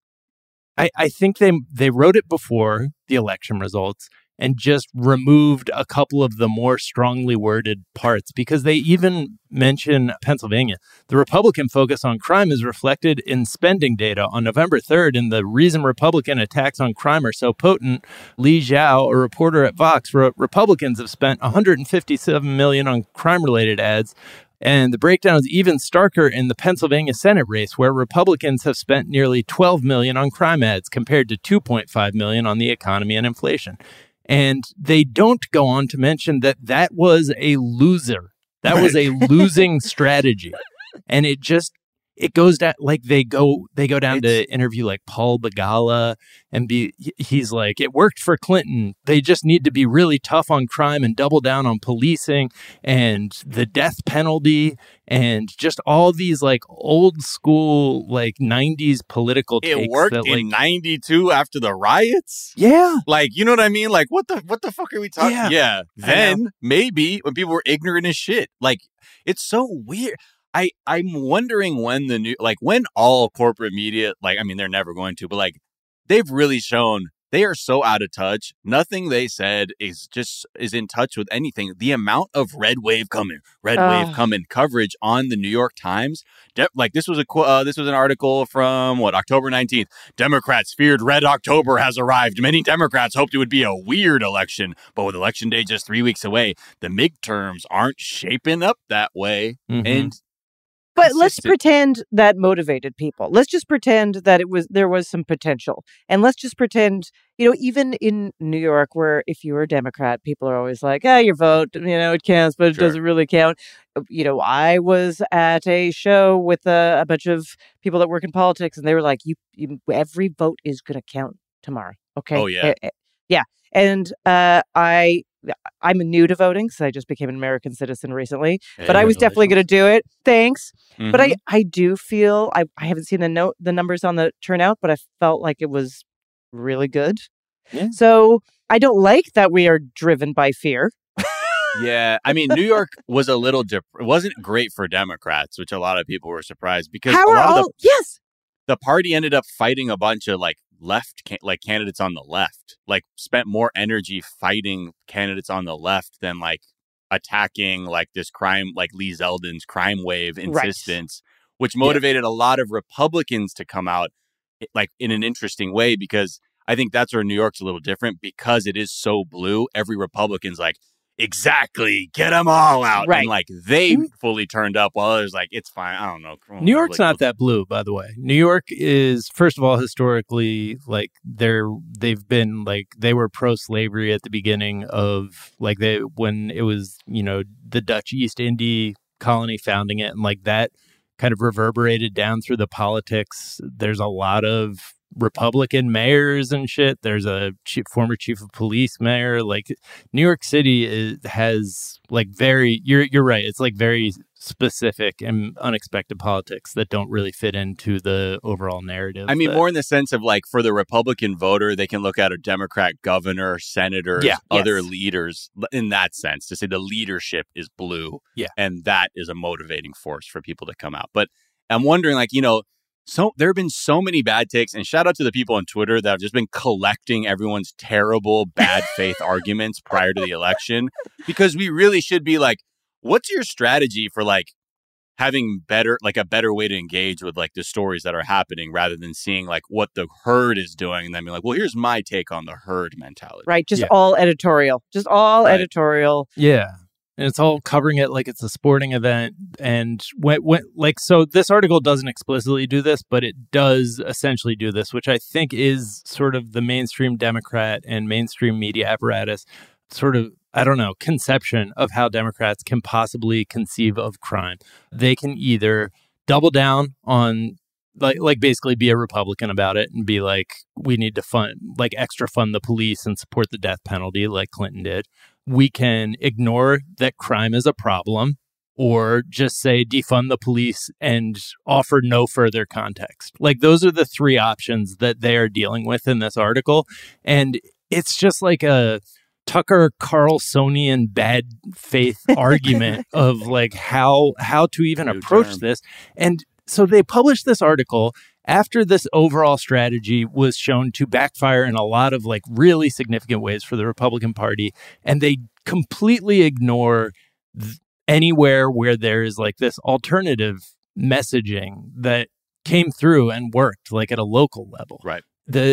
I think they wrote it before the election results and just removed a couple of the more strongly worded parts because they even mention Pennsylvania. The Republican focus on crime is reflected in spending data. On November 3rd, and the reason Republican attacks on crime are so potent, Li Zhao, a reporter at Vox, wrote, "Republicans have spent $157 million on crime-related ads." And the breakdown is even starker in the Pennsylvania Senate race, where Republicans have spent nearly $12 million on crime ads compared to $2.5 million on the economy and inflation. And they don't go on to mention that was a loser. That was a losing strategy. And it goes down like they go down to interview like Paul Begala and he's like, it worked for Clinton. They just need to be really tough on crime and double down on policing and the death penalty and just all these like old school like 90s political takes. It worked that, like, in 92 after the riots. Yeah. Like, you know what I mean? Like, what the fuck are we talking? Yeah. Then maybe when people were ignorant as shit. Like, it's so weird. I'm wondering when when all corporate media, like, I mean, they're never going to, but like, they've really shown they are so out of touch. Nothing they said is in touch with anything. The amount of red wave coming coverage on the New York Times. This was an article from October 19th. Democrats feared Red October has arrived. Many Democrats hoped it would be a weird election, but with election day just 3 weeks away, the midterms aren't shaping up that way. Mm-hmm. But let's pretend that motivated people. Let's just pretend that there was some potential. And let's just pretend, even in New York, where if you were a Democrat, people are always like, your vote, it counts, but it doesn't really count. I was at a show with a bunch of people that work in politics, and they were like, every vote is going to count tomorrow. Okay. Oh, yeah. Yeah. And I'm new to voting, so I just became an American citizen recently. But I was definitely going to do it. Thanks. Mm-hmm. But I do feel I haven't seen the numbers on the turnout, but I felt like it was really good. Yeah. So I don't like that we are driven by fear. Yeah, I mean, New York was a little different. It wasn't great for Democrats, which a lot of people were surprised because yes. the party ended up fighting a bunch of like candidates on the left, like spent more energy fighting candidates on the left than like attacking like this crime, like Lee Zeldin's crime wave insistence, which motivated a lot of Republicans to come out like in an interesting way, because I think that's where New York's a little different because it is so blue. Every Republican's like, exactly, get them all out. And like they fully turned up while others like, it's fine. I don't know. New York's not that blue, by the way. New York is, first of all, historically, like they've been like, they were pro-slavery at the beginning of like when it was, the Dutch East India colony founding it, and like that kind of reverberated down through the politics. There's a lot of Republican mayors and shit. There's a former chief of police mayor. Like New York City has like you're right. It's like very specific and unexpected politics that don't really fit into the overall narrative. I mean, more in the sense of like for the Republican voter, they can look at a Democrat governor, senators, other leaders in that sense to say the leadership is blue. Yeah. And that is a motivating force for people to come out. But I'm wondering, like, so there have been so many bad takes, and shout out to the people on Twitter that have just been collecting everyone's terrible bad faith arguments prior to the election, because we really should be like, what's your strategy for like having a better way to engage with like the stories that are happening rather than seeing like what the herd is doing and then be like, well, here's my take on the herd mentality. Right. Just all editorial, editorial. Yeah. And it's all covering it like it's a sporting event. And so this article doesn't explicitly do this, but it does essentially do this, which I think is sort of the mainstream Democrat and mainstream media apparatus sort of, I don't know, conception of how Democrats can possibly conceive of crime. They can either double down on like basically be a Republican about it and be like, we need to extra fund the police and support the death penalty like Clinton did. We can ignore that crime is a problem, or just say defund the police and offer no further context. Like those are the three options that they are dealing with in this article. And it's just like a Tucker Carlsonian bad faith argument of like how to even approach this. And so they published this article after this overall strategy was shown to backfire in a lot of like really significant ways for the Republican Party. And they completely ignore anywhere where there is like this alternative messaging that came through and worked like at a local level. Right.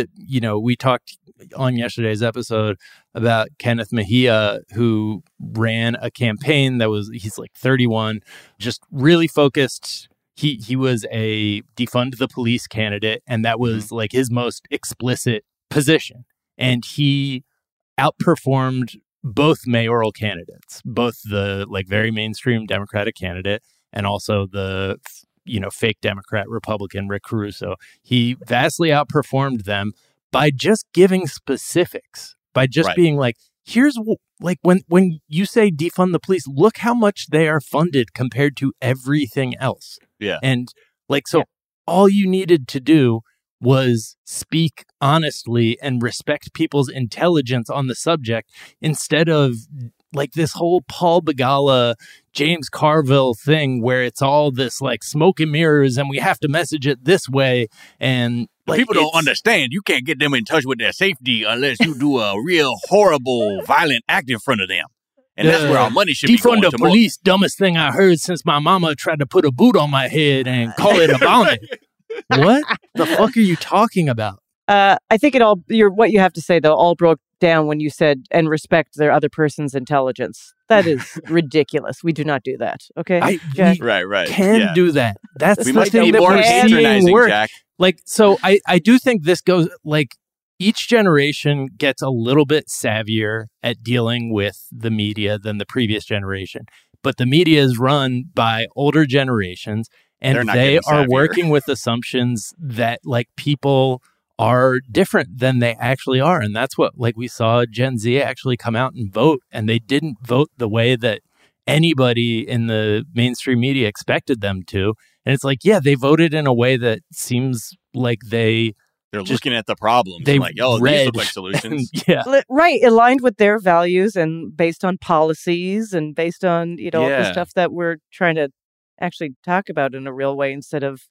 We talked on yesterday's episode about Kenneth Mejia, who ran a campaign he's like 31, just really focused. He was a defund the police candidate, and that was like his most explicit position. And he outperformed both mayoral candidates, both the like very mainstream Democratic candidate and also the fake Democrat Republican Rick Caruso. He vastly outperformed them by just giving specifics, by just being like, here's like when you say defund the police, look how much they are funded compared to everything else. Yeah. And like, so all you needed to do was speak honestly and respect people's intelligence on the subject instead of like this whole Paul Begala, James Carville thing where it's all this like smoke and mirrors and we have to message it this way. And like, people don't understand. You can't get them in touch with their safety unless you do a real horrible, violent act in front of them. And that's where our money should be going to. Defund the police, dumbest thing I heard since my mama tried to put a boot on my head and call it a bonnet. What the fuck are you talking about? I think what you have to say, though, all broke down when you said, and respect their other person's intelligence. That is ridiculous. We do not do that. Okay? Right. Can do that. That's we the might thing be that more we're seeing patronizing, work. Jack. Like, so I do think this goes, like, each generation gets a little bit savvier at dealing with the media than the previous generation. But the media is run by older generations, and they are working with assumptions that, like, people are different than they actually are. And that's what, like, we saw Gen Z actually come out and vote, and they didn't vote the way that anybody in the mainstream media expected them to. And it's like, yeah, they voted in a way that seems like they're looking at the problems. They're like, oh, these look like solutions. Right. Aligned with their values and based on policies and based on, all the stuff that we're trying to actually talk about in a real way instead of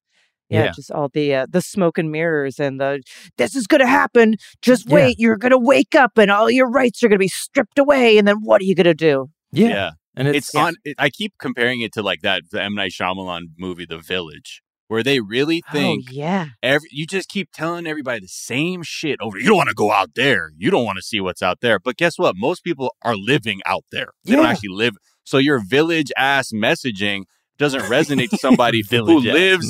Yeah, just all the smoke and mirrors and this is going to happen. Just wait. You're going to wake up and all your rights are going to be stripped away. And then what are you going to do? Yeah. And it's on. I keep comparing it to like the M. Night Shyamalan movie, The Village, where they really think, you just keep telling everybody the same shit over. You don't want to go out there. You don't want to see what's out there. But guess what? Most people are living out there. They don't actually live. So your village ass messaging doesn't resonate to somebody who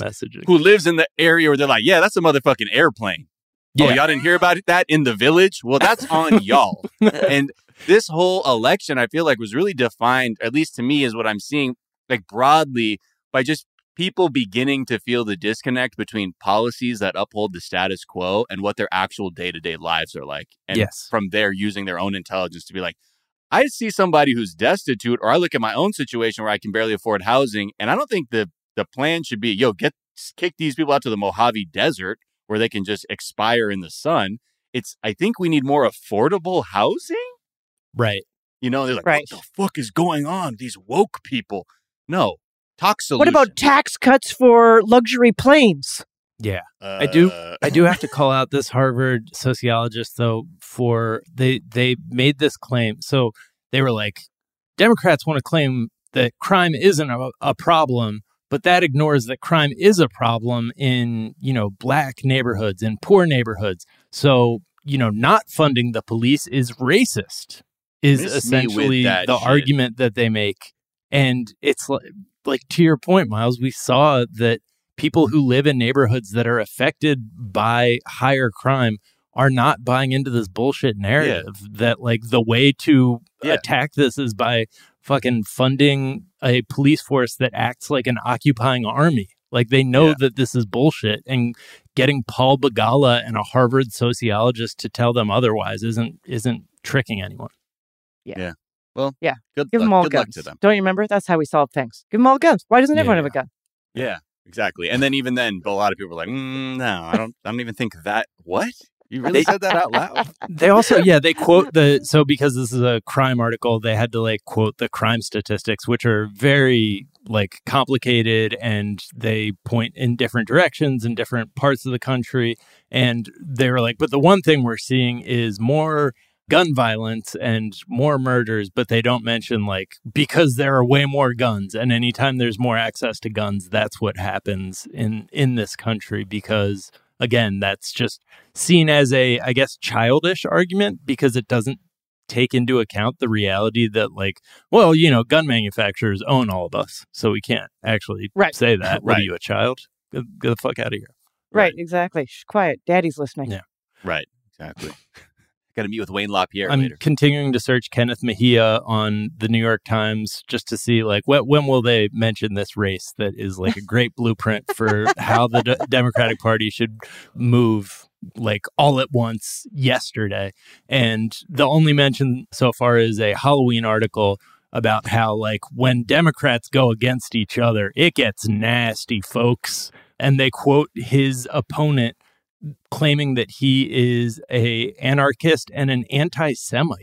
lives in the area where they're like, yeah, that's a motherfucking airplane. Yeah. Oh, y'all didn't hear about that in the village? Well, that's on y'all. And this whole election, I feel like, was really defined, at least to me, is what I'm seeing, like broadly, by just people beginning to feel the disconnect between policies that uphold the status quo and what their actual day-to-day lives are like. And from there, using their own intelligence to be like, I see somebody who's destitute, or I look at my own situation where I can barely afford housing, and I don't think the plan should be, kick these people out to the Mojave Desert where they can just expire in the sun. I think we need more affordable housing. Right. They're like, what the fuck is going on? These woke people. No. Talk solution. What about tax cuts for luxury planes? Yeah. I do have to call out this Harvard sociologist, though, for they made this claim. So they were like, Democrats want to claim that crime isn't a problem, but that ignores that crime is a problem in, black neighborhoods and poor neighborhoods. So, not funding the police is racist, is essentially the argument that they make. And it's like to your point, Miles, we saw that people who live in neighborhoods that are affected by higher crime are not buying into this bullshit narrative that like the way to attack this is by fucking funding a police force that acts like an occupying army. Like they know that this is bullshit, and getting Paul Begala and a Harvard sociologist to tell them otherwise isn't tricking anyone. Yeah. Well, give them all guns. To them. Don't you remember? That's how we solve things. Give them all guns. Why doesn't everyone have a gun? Yeah, exactly. And then even then, a lot of people are like, no, I don't even think that. What? You really said that out loud? They also, they quote so because this is a crime article, they had to like quote the crime statistics, which are very like complicated, and they point in different directions in different parts of the country. And they were like, but the one thing we're seeing is more gun violence and more murders, but they don't mention like, because there are way more guns, and anytime there's more access to guns, that's what happens in this country, because again, that's just seen as a, I guess, childish argument, because it doesn't take into account the reality that like, well, gun manufacturers own all of us, so we can't actually say that. What are you, a child? Get the fuck out of here. Right, exactly. Shh, quiet. Daddy's listening. Yeah. Right, exactly. Got to meet with Wayne LaPierre I'm later. Continuing to search Kenneth Mejia on the New York Times just to see like when will they mention this race that is like a great blueprint for how the Democratic Party should move like all at once yesterday. And the only mention so far is a Halloween article about how like when Democrats go against each other, it gets nasty, folks. And they quote his opponent claiming that he is a anarchist and an anti-Semite.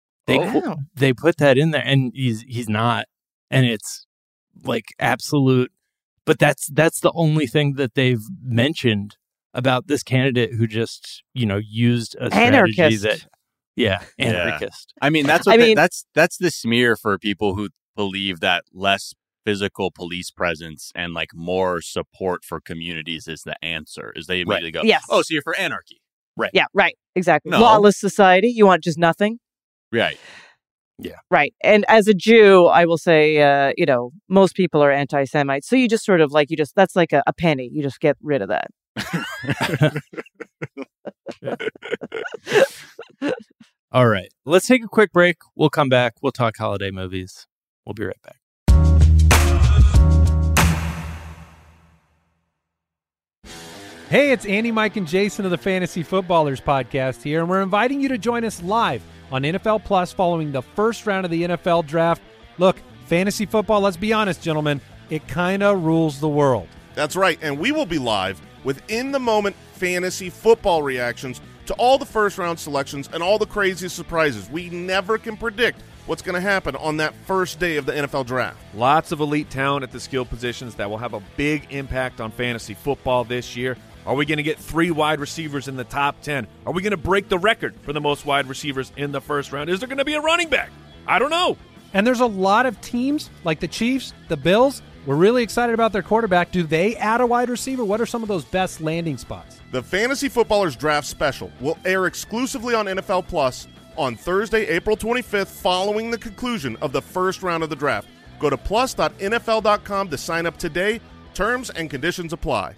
They put that in there, and he's not, and it's like absolute. But that's the only thing that they've mentioned about this candidate who just used a strategy that anarchist. I mean that's what that's the smear for people who believe that less physical police presence and like more support for communities is the answer. Is they immediately go, oh, so you're for anarchy, right? Yeah, right, exactly. No. Lawless society. You want just nothing, right? Yeah, right. And as a Jew, I will say, most people are anti-Semites, so you just sort of like that's like a penny. You just get rid of that. All right, let's take a quick break. We'll come back. We'll talk holiday movies. We'll be right back. Hey, it's Andy, Mike, and Jason of the Fantasy Footballers podcast here, and we're inviting you to join us live on NFL Plus following the first round of the NFL Draft. Look, fantasy football, let's be honest, gentlemen, it kind of rules the world. That's right, and we will be live with in-the-moment fantasy football reactions to all the first-round selections and all the crazy surprises we never can predict. what's going to happen on that first day of the NFL Draft. Lots of elite talent at the skill positions that will have a big impact on fantasy football this year. Are we going to get 3 wide receivers in the top 10? Are we going to break the record for the most wide receivers in the first round? Is there going to be a running back? I don't know. And there's a lot of teams like the Chiefs, the Bills. We're really excited about their quarterback. Do they add a wide receiver? What are some of those best landing spots? The Fantasy Footballers Draft Special will air exclusively on NFL Plus on Thursday, April 25th, following the conclusion of the first round of the draft. Go to plus.nfl.com to sign up today. Terms and conditions apply.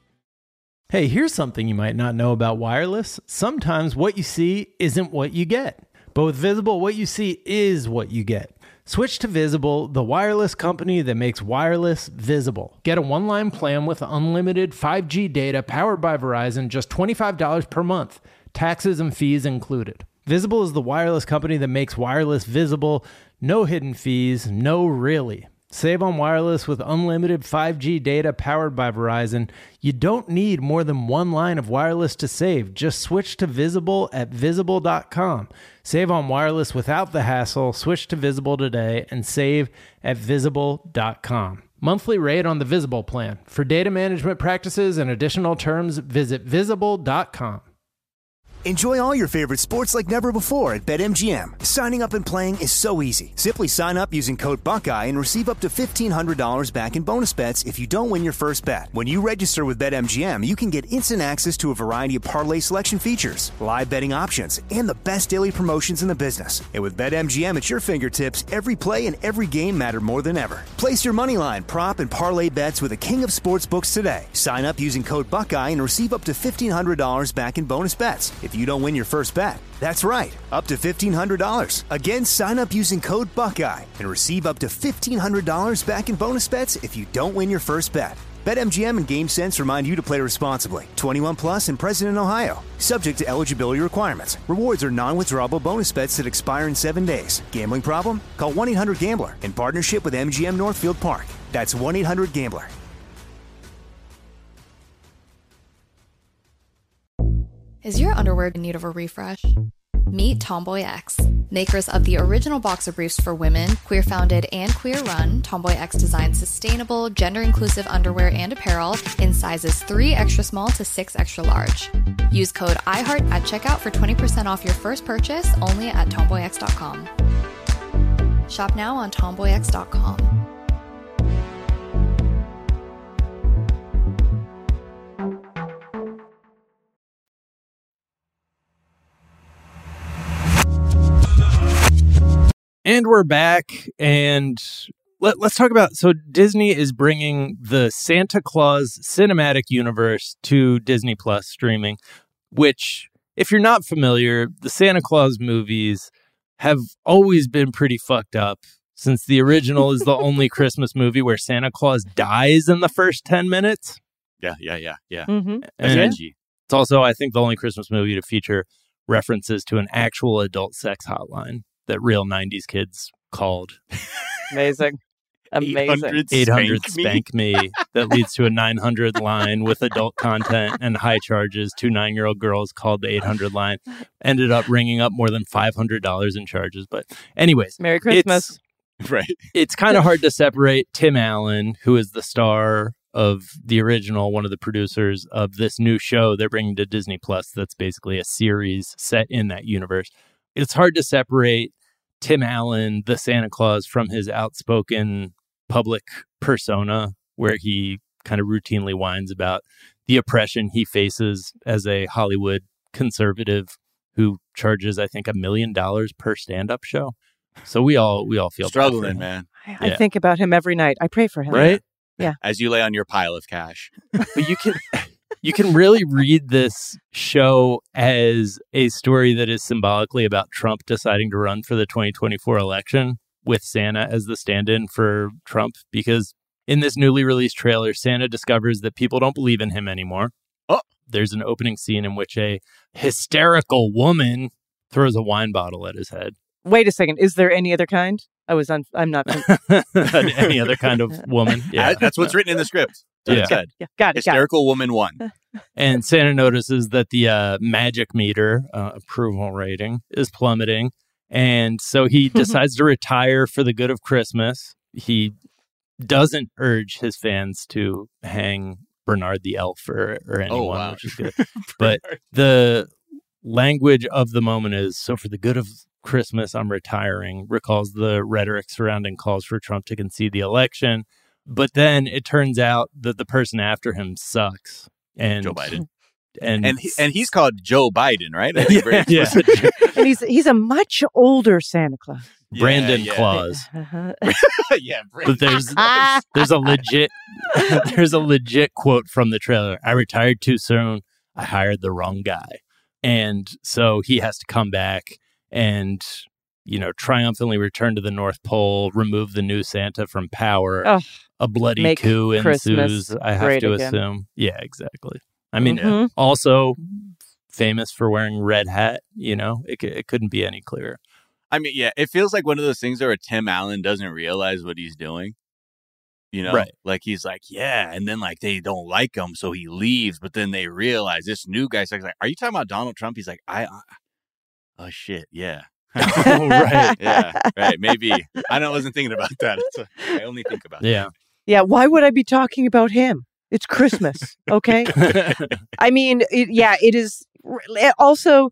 Hey, here's something you might not know about wireless. Sometimes what you see isn't what you get. But with Visible, what you see is what you get. Switch to Visible, the wireless company that makes wireless visible. Get a one-line plan with unlimited 5G data powered by Verizon, just $25 per month. Taxes and fees included. Visible is the wireless company that makes wireless visible. No hidden fees, no really. Save on wireless with unlimited 5G data powered by Verizon. You don't need more than one line of wireless to save. Just switch to Visible at Visible.com. Save on wireless without the hassle. Switch to Visible today and save at Visible.com. Monthly rate on the Visible plan. For data management practices and additional terms, visit Visible.com. Enjoy all your favorite sports like never before at BetMGM. Signing up and playing is so easy. Simply sign up using code Buckeye and receive up to $1,500 back in bonus bets if you don't win your first bet. When you register with BetMGM, you can get instant access to a variety of parlay selection features, live betting options, and the best daily promotions in the business. And with BetMGM at your fingertips, every play and every game matter more than ever. Place your moneyline, prop, and parlay bets with the king of sportsbooks today. Sign up using code Buckeye and receive up to $1,500 back in bonus bets if you don't win your first bet. That's right, up to $1,500. Again, sign up using code Buckeye and receive up to $1,500 back in bonus bets if you don't win your first bet. BetMGM and GameSense remind you to play responsibly. 21 plus and present in Ohio. Subject to eligibility requirements. Rewards are non-withdrawable bonus bets that expire in 7 days. Gambling problem? Call 1-800-GAMBLER in partnership with MGM Northfield Park. That's 1-800-GAMBLER. Is your underwear in need of a refresh? Meet Tomboy X. Makers of the original boxer briefs for women, queer-founded and queer-run, Tomboy X designs sustainable, gender-inclusive underwear and apparel in sizes 3 extra small to 6 extra large. Use code IHEART at checkout for 20% off your first purchase only at tomboyx.com. Shop now on tomboyx.com. And we're back, and let's talk about, so Disney is bringing the Santa Claus cinematic universe to Disney Plus streaming, which, if you're not familiar, the Santa Claus movies have always been pretty fucked up, since the original is the only Christmas movie where Santa Claus dies in the first 10 minutes. Yeah. Mm-hmm. And edgy. It's also, I think, the only Christmas movie to feature references to an actual adult sex hotline that real 90s kids called. Amazing. 800 spank me that leads to a 900 line with adult content and high charges. 2 9-year-old girls called the 800 line. Ended up ringing up more than $500 in charges. But anyways. Merry Christmas. It's kind of hard to separate Tim Allen, who is the star of the original, one of the producers of this new show they're bringing to Disney Plus that's basically a series set in that universe. It's hard to separate Tim Allen, the Santa Claus, from his outspoken public persona, where he kind of routinely whines about the oppression he faces as a Hollywood conservative who charges, I think, $1 million per stand-up show. So we all feel struggling, man. I think about him every night. I pray for him. Right? Yeah. As you lay on your pile of cash. But you can really read this show as a story that is symbolically about Trump deciding to run for the 2024 election with Santa as the stand-in for Trump, because in this newly released trailer, Santa discovers that people don't believe in him anymore. Oh, there's an opening scene in which a hysterical woman throws a wine bottle at his head. Wait a second. Is there any other kind? I'm not. Any other kind of woman. Yeah. That's what's written in the script. So yeah. Good. Yeah, got it. Hysterical woman 1. And Santa notices that the magic meter approval rating is plummeting. And so he decides to retire for the good of Christmas. He doesn't urge his fans to hang Bernard the Elf or anyone, which is good. But the language of the moment is, so for the good of Christmas, I'm retiring, recalls the rhetoric surrounding calls for Trump to concede the election. But then it turns out that the person after him sucks. And Joe Biden. And he's called Joe Biden, right? Yeah. And he's a much older Santa Claus. Brandon Claus. Yeah, but there's a legit quote from the trailer. I retired too soon. I hired the wrong guy. And so he has to come back and, triumphantly return to the North Pole, remove the new Santa from power. Oh, a bloody coup ensues, I have to assume. Yeah, exactly. I mean, also famous for wearing red hat, it couldn't be any clearer. I mean, yeah, it feels like one of those things where Tim Allen doesn't realize what he's doing. Right. Like he's like, yeah, and then like they don't like him, so he leaves, but then they realize this new guy's like, are you talking about Donald Trump? He's like, oh shit, yeah. Oh, right. Yeah, right. Maybe I wasn't thinking about that. I only think about that. Yeah. Why would I be talking about him? It's Christmas. Okay. I mean, it is also,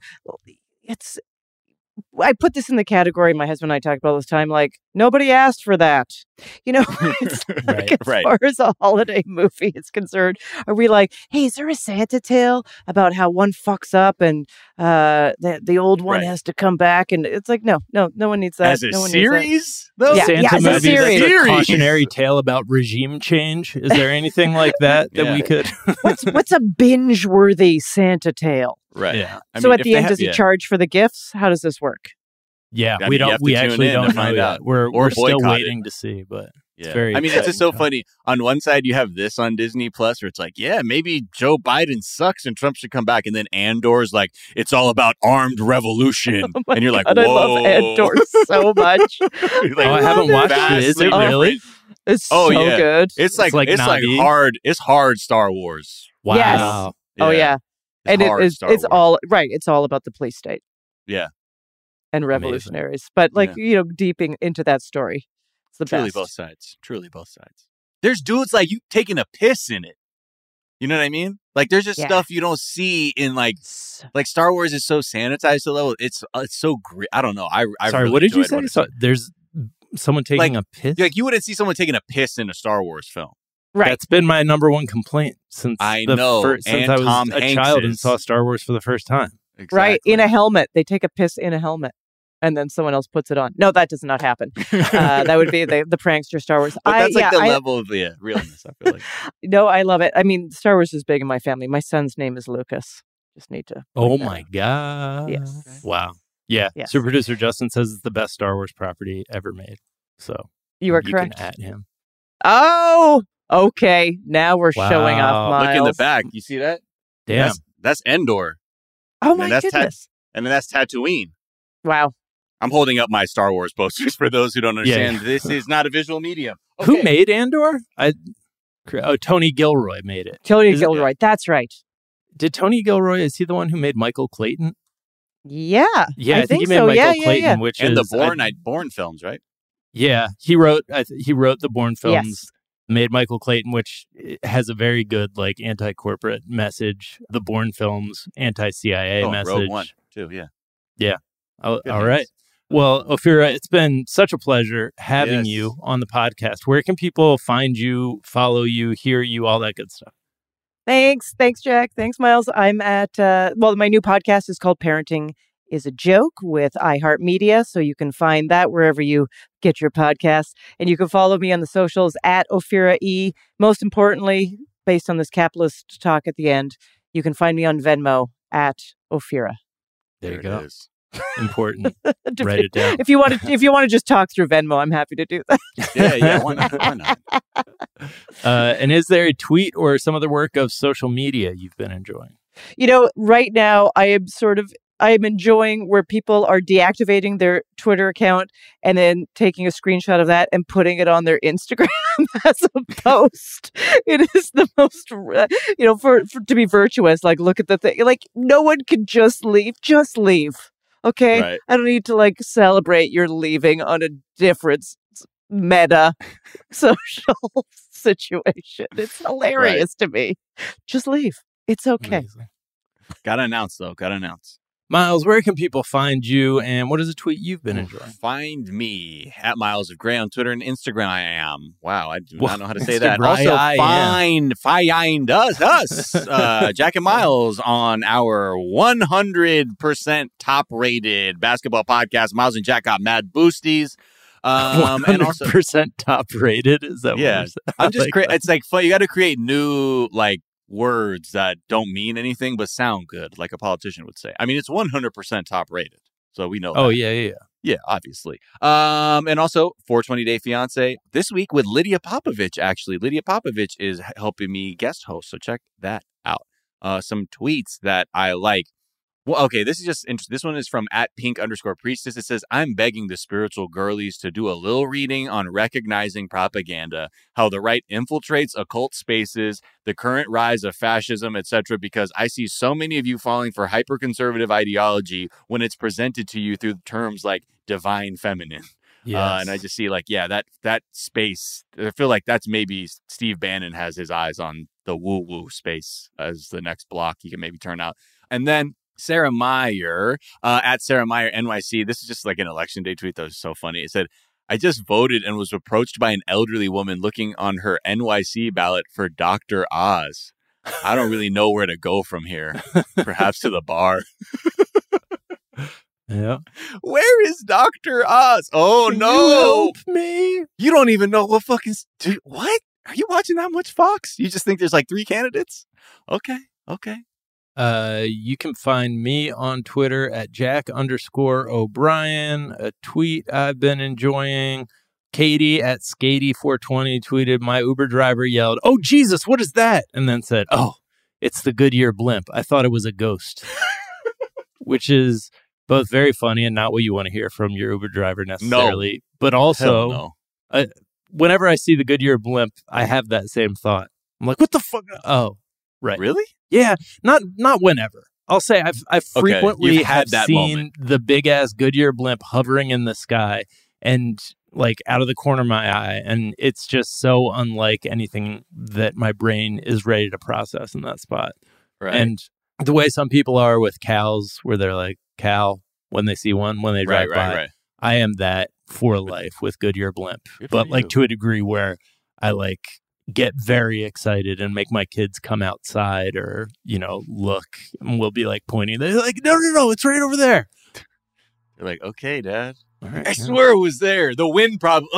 I put this in the category my husband and I talk about all this time, like, nobody asked for that. It's like, as far as a holiday movie is concerned, are we like, hey, is there a Santa tale about how one fucks up and the old one has to come back? And it's like, no one needs that. As a series? Yeah, Santa as a series. A cautionary tale about regime change. Is there anything like that we could? What's a binge-worthy Santa tale? Right. Yeah. So at the end, does he charge for the gifts? How does this work? Yeah, we actually don't know yet. We're still waiting to see, but it's very it's just so funny. On one side, you have this on Disney Plus where it's like, yeah, maybe Joe Biden sucks and Trump should come back. And then Andor's like, it's all about armed revolution. And you're like, whoa. I love Andor so much. Like, I haven't watched it. Is it really? It's so good. It's like hard. It's hard Star Wars. Wow. Yes. Yeah. Oh yeah. And it's all right. It's all about the police state. Yeah. And revolutionaries. But deeping into that story. It's the Truly best. Truly both sides. There's dudes like you taking a piss in it. You know what I mean? Like there's just stuff you don't see in like Star Wars is so sanitized to level. It's so great. I don't know. I Sorry, really what did you say? So there's someone taking a piss? Like you wouldn't see someone taking a piss in a Star Wars film. Right. That's been my number one complaint since I was Tom a child and saw Star Wars for the first time. Exactly. Right. In a helmet. They take a piss in a helmet. And then someone else puts it on. No, that does not happen. That would be the prankster Star Wars. But that's the level of realness, I feel like. No, I love it. I mean, Star Wars is big in my family. My son's name is Lucas. Just need to. Oh my God. Yes. Wow. Yeah. Yes. Super producer Justin says it's the best Star Wars property ever made. So you are correct. Can at him. Oh, okay. Now we're showing off Miles. Look in the back. You see that? Damn. That's Endor. Oh my goodness. And then that's Tatooine. Wow. I'm holding up my Star Wars posters for those who don't understand. Yeah. This is not a visual medium. Okay. Who made Andor? Tony Gilroy made it. Tony Gilroy. That's right. Did Tony Gilroy, is he the one who made Michael Clayton? Yeah. Yeah, I think he made Michael Clayton, which and is the Bourne films, right? Yeah, he wrote the Bourne films. Yes. Made Michael Clayton, which has a very good anti-corporate message. The Bourne films, anti-CIA message. Rogue One too. Yeah. Yeah. All right. Well, Ophira, it's been such a pleasure having you on the podcast. Where can people find you, follow you, hear you, all that good stuff? Thanks, Jack. Thanks, Miles. I'm at, my new podcast is called Parenting is a Joke with iHeartMedia. So you can find that wherever you get your podcasts. And you can follow me on the socials at Ophira E. Most importantly, based on this capitalist talk at the end, you can find me on Venmo at Ophira. There you go. Important. Write it down. If you want to just talk through Venmo, I'm happy to do that. Yeah. Why not? And is there a tweet or some other work of social media you've been enjoying? Right now I am enjoying where people are deactivating their Twitter account and then taking a screenshot of that and putting it on their Instagram as a post. It is the most, for to be virtuous. Like, look at the thing. Like, no one can just leave. Just leave. Okay, Right. I don't need to like celebrate your leaving on a different meta social situation. It's hilarious to me. Just leave. It's okay. Gotta announce, though. Gotta announce. Miles, where can people find you, and what is a tweet you've been enjoying? Find me at Miles of Gray on Twitter and Instagram. I am. Wow, I do not know how to say that. Instagram. Also, find us, Jack and Miles, on our 100% top-rated basketball podcast. Miles and Jack got mad boosties. 100% and also top rated. Is that what yeah? we're saying? I'm just like it's like fun. You got to create new words that don't mean anything but sound good, like a politician would say. I mean, it's 100% top rated, so we know. Oh that. yeah, obviously. And also 420 Day Fiance this week with Lydia Popovich. Actually, Lydia Popovich is helping me guest host, so check that out. Some tweets that I like. Well, okay, this is just interesting. This one is from @pink_priestess. It says, I'm begging the spiritual girlies to do a little reading on recognizing propaganda, how the right infiltrates occult spaces, the current rise of fascism, etc., because I see so many of you falling for hyper-conservative ideology when it's presented to you through terms like divine feminine. Yes. And I just see that space. I feel like that's maybe Steve Bannon has his eyes on the woo-woo space as the next block he can maybe turn out. And then Sarah Meyer, at Sarah Meyer NYC. This is just like an election day tweet that was so funny. It said, I just voted and was approached by an elderly woman looking on her NYC ballot for Dr. Oz. I don't really know where to go from here. Perhaps to the bar. Yeah. Where is Dr. Oz? Oh, no. You help me. You don't even know what fucking... What? Are you watching that much Fox? You just think there's like 3 candidates? Okay. You can find me on Twitter at Jack_O'Brien. A tweet I've been enjoying. Katie at Skady420 tweeted, my Uber driver yelled, "Oh, Jesus, what is that?" And then said, "Oh, it's the Goodyear blimp. I thought it was a ghost." Which is both very funny and not what you want to hear from your Uber driver necessarily. No. But also, no. Whenever I see the Goodyear blimp, I have that same thought. I'm like, what the fuck? Oh, right. Really? Yeah, not whenever. I'll say I've frequently you've had that seen moment. the big ass Goodyear blimp hovering in the sky and like out of the corner of my eye, and it's just so unlike anything that my brain is ready to process in that spot. Right. And the way some people are with cows, where they're like cow when they see one when they drive by. Right. I am that for life with Goodyear blimp, but like to a degree where I like get very excited and make my kids come outside or, look, and we'll be like pointing. They're like, no, it's right over there. You're like, okay, Dad. All right, I swear it was there. The wind probably.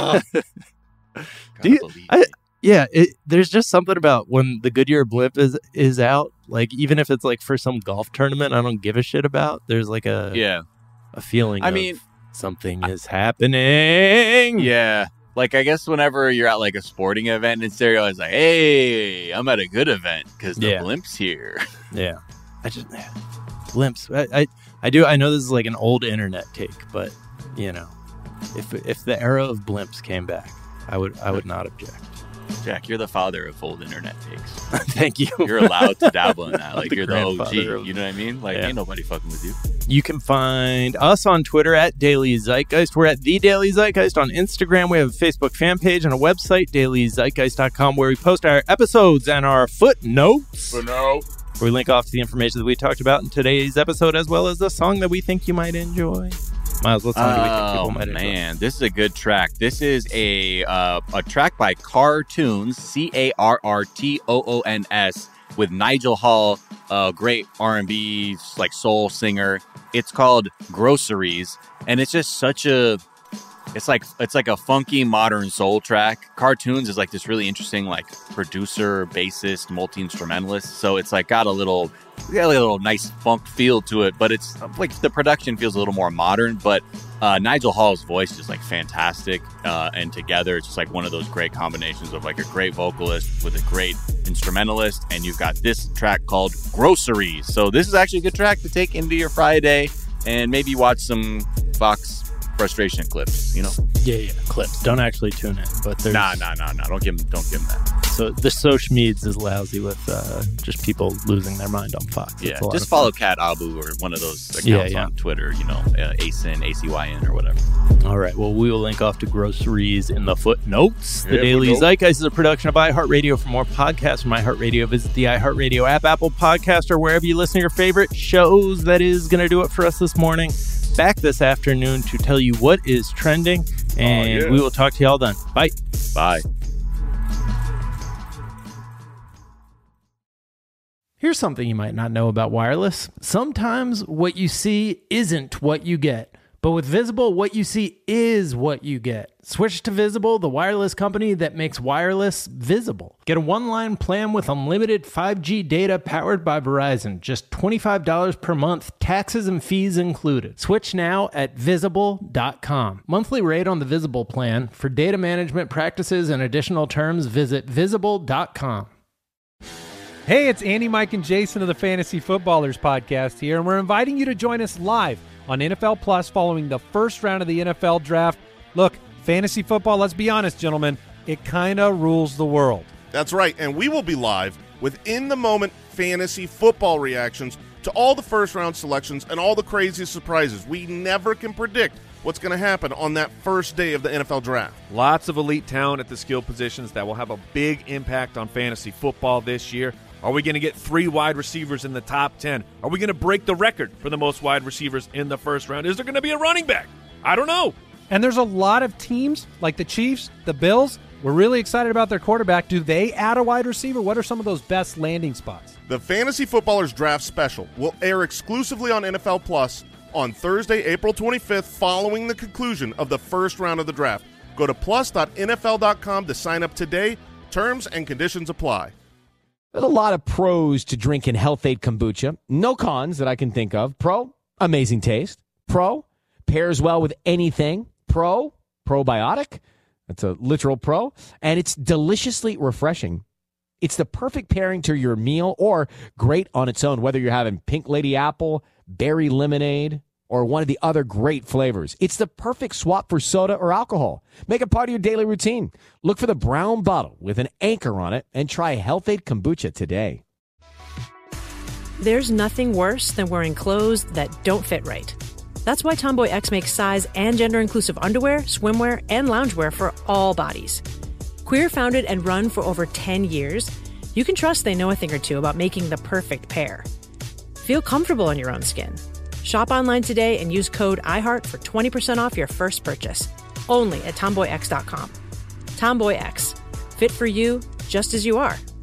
There's just something about when the Goodyear blimp is out. Like, even if it's like for some golf tournament I don't give a shit about, there's like a feeling of something is happening. Yeah. Like, I guess whenever you're at like a sporting event in stereo, it's like, hey, I'm at a good event because the blimp's here. Yeah. Blimps. I do. I know this is like an old internet take, but if the era of blimps came back, I would not object. Jack, you're the father of old internet takes. Thank you. You're allowed to dabble in that. Like, you're the OG. grandfather You know what I mean? Like, ain't nobody fucking with you. You can find us on Twitter at Daily Zeitgeist. We're at The Daily Zeitgeist on Instagram. We have a Facebook fan page and a website, dailyzeitgeist.com, where we post our episodes and our footnotes. Where we link off to the information that we talked about in today's episode, as well as the song that we think you might enjoy. Miles, what song do we think people might enjoy? Man, this is a good track. This is a track by Cartoons, CARRTOONS, with Nigel Hall, a great R&B like soul singer. It's called Groceries, and it's just such a it's like a funky modern soul track. Cartoons is like this really interesting like producer, bassist, multi-instrumentalist. So it's like got a little nice funk feel to it, but it's like the production feels a little more modern. But Nigel Hall's voice is like fantastic, and together it's just like one of those great combinations of like a great vocalist with a great instrumentalist, and you've got this track called Groceries. So this is actually a good track to take into your Friday and maybe watch some Fox frustration clips, Yeah, clips. Don't actually tune in, but there's... Nah. Don't give him that. So the social medias is lousy with just people losing their mind on Fox. Yeah, just follow Cat Abu or one of those accounts on Twitter, ACYN, ACYN, or whatever. All right, well, we will link off to groceries in the footnotes. The Yeah, Daily Zeitgeist is a production of iHeartRadio. For more podcasts from iHeartRadio, visit the iHeartRadio app, Apple Podcast, or wherever you listen to your favorite shows. That is going to do it for us this morning. Back this afternoon to tell you what is trending, and we will talk to y'all then. Bye. Bye. Here's something you might not know about wireless. Sometimes what you see isn't what you get. But with Visible, what you see is what you get. Switch to Visible, the wireless company that makes wireless visible. Get a one-line plan with unlimited 5G data powered by Verizon. Just $25 per month, taxes and fees included. Switch now at Visible.com. Monthly rate on the Visible plan. For data management practices and additional terms, visit Visible.com. Hey, it's Andy, Mike, and Jason of the Fantasy Footballers podcast here, and we're inviting you to join us live on NFL Plus following the first round of the NFL Draft. Look, fantasy football, let's be honest, gentlemen, it kind of rules the world. That's right, and we will be live with in-the-moment fantasy football reactions to all the first-round selections and all the crazy surprises. We never can predict what's going to happen on that first day of the NFL Draft. Lots of elite talent at the skill positions that will have a big impact on fantasy football this year. Are we going to get 3 wide receivers in the top 10? Are we going to break the record for the most wide receivers in the first round? Is there going to be a running back? I don't know. And there's a lot of teams like the Chiefs, the Bills. We're really excited about their quarterback. Do they add a wide receiver? What are some of those best landing spots? The Fantasy Footballers Draft Special will air exclusively on NFL Plus on Thursday, April 25th, following the conclusion of the first round of the draft. Go to plus.nfl.com to sign up today. Terms and conditions apply. There's a lot of pros to drinking Health-Ade kombucha. No cons that I can think of. Pro, amazing taste. Pro, pairs well with anything. Pro, probiotic. That's a literal pro. And it's deliciously refreshing. It's the perfect pairing to your meal or great on its own, whether you're having pink lady apple, berry lemonade, or one of the other great flavors. It's the perfect swap for soda or alcohol. Make it part of your daily routine. Look for the brown bottle with an anchor on it and try Health-Ade kombucha today. There's nothing worse than wearing clothes that don't fit right. That's why Tomboy X makes size and gender-inclusive underwear, swimwear, and loungewear for all bodies. Queer founded and run for over 10 years, you can trust they know a thing or two about making the perfect pair. Feel comfortable in your own skin. Shop online today and use code IHEART for 20% off your first purchase. Only at TomboyX.com. Tomboy X. Fit for you, just as you are.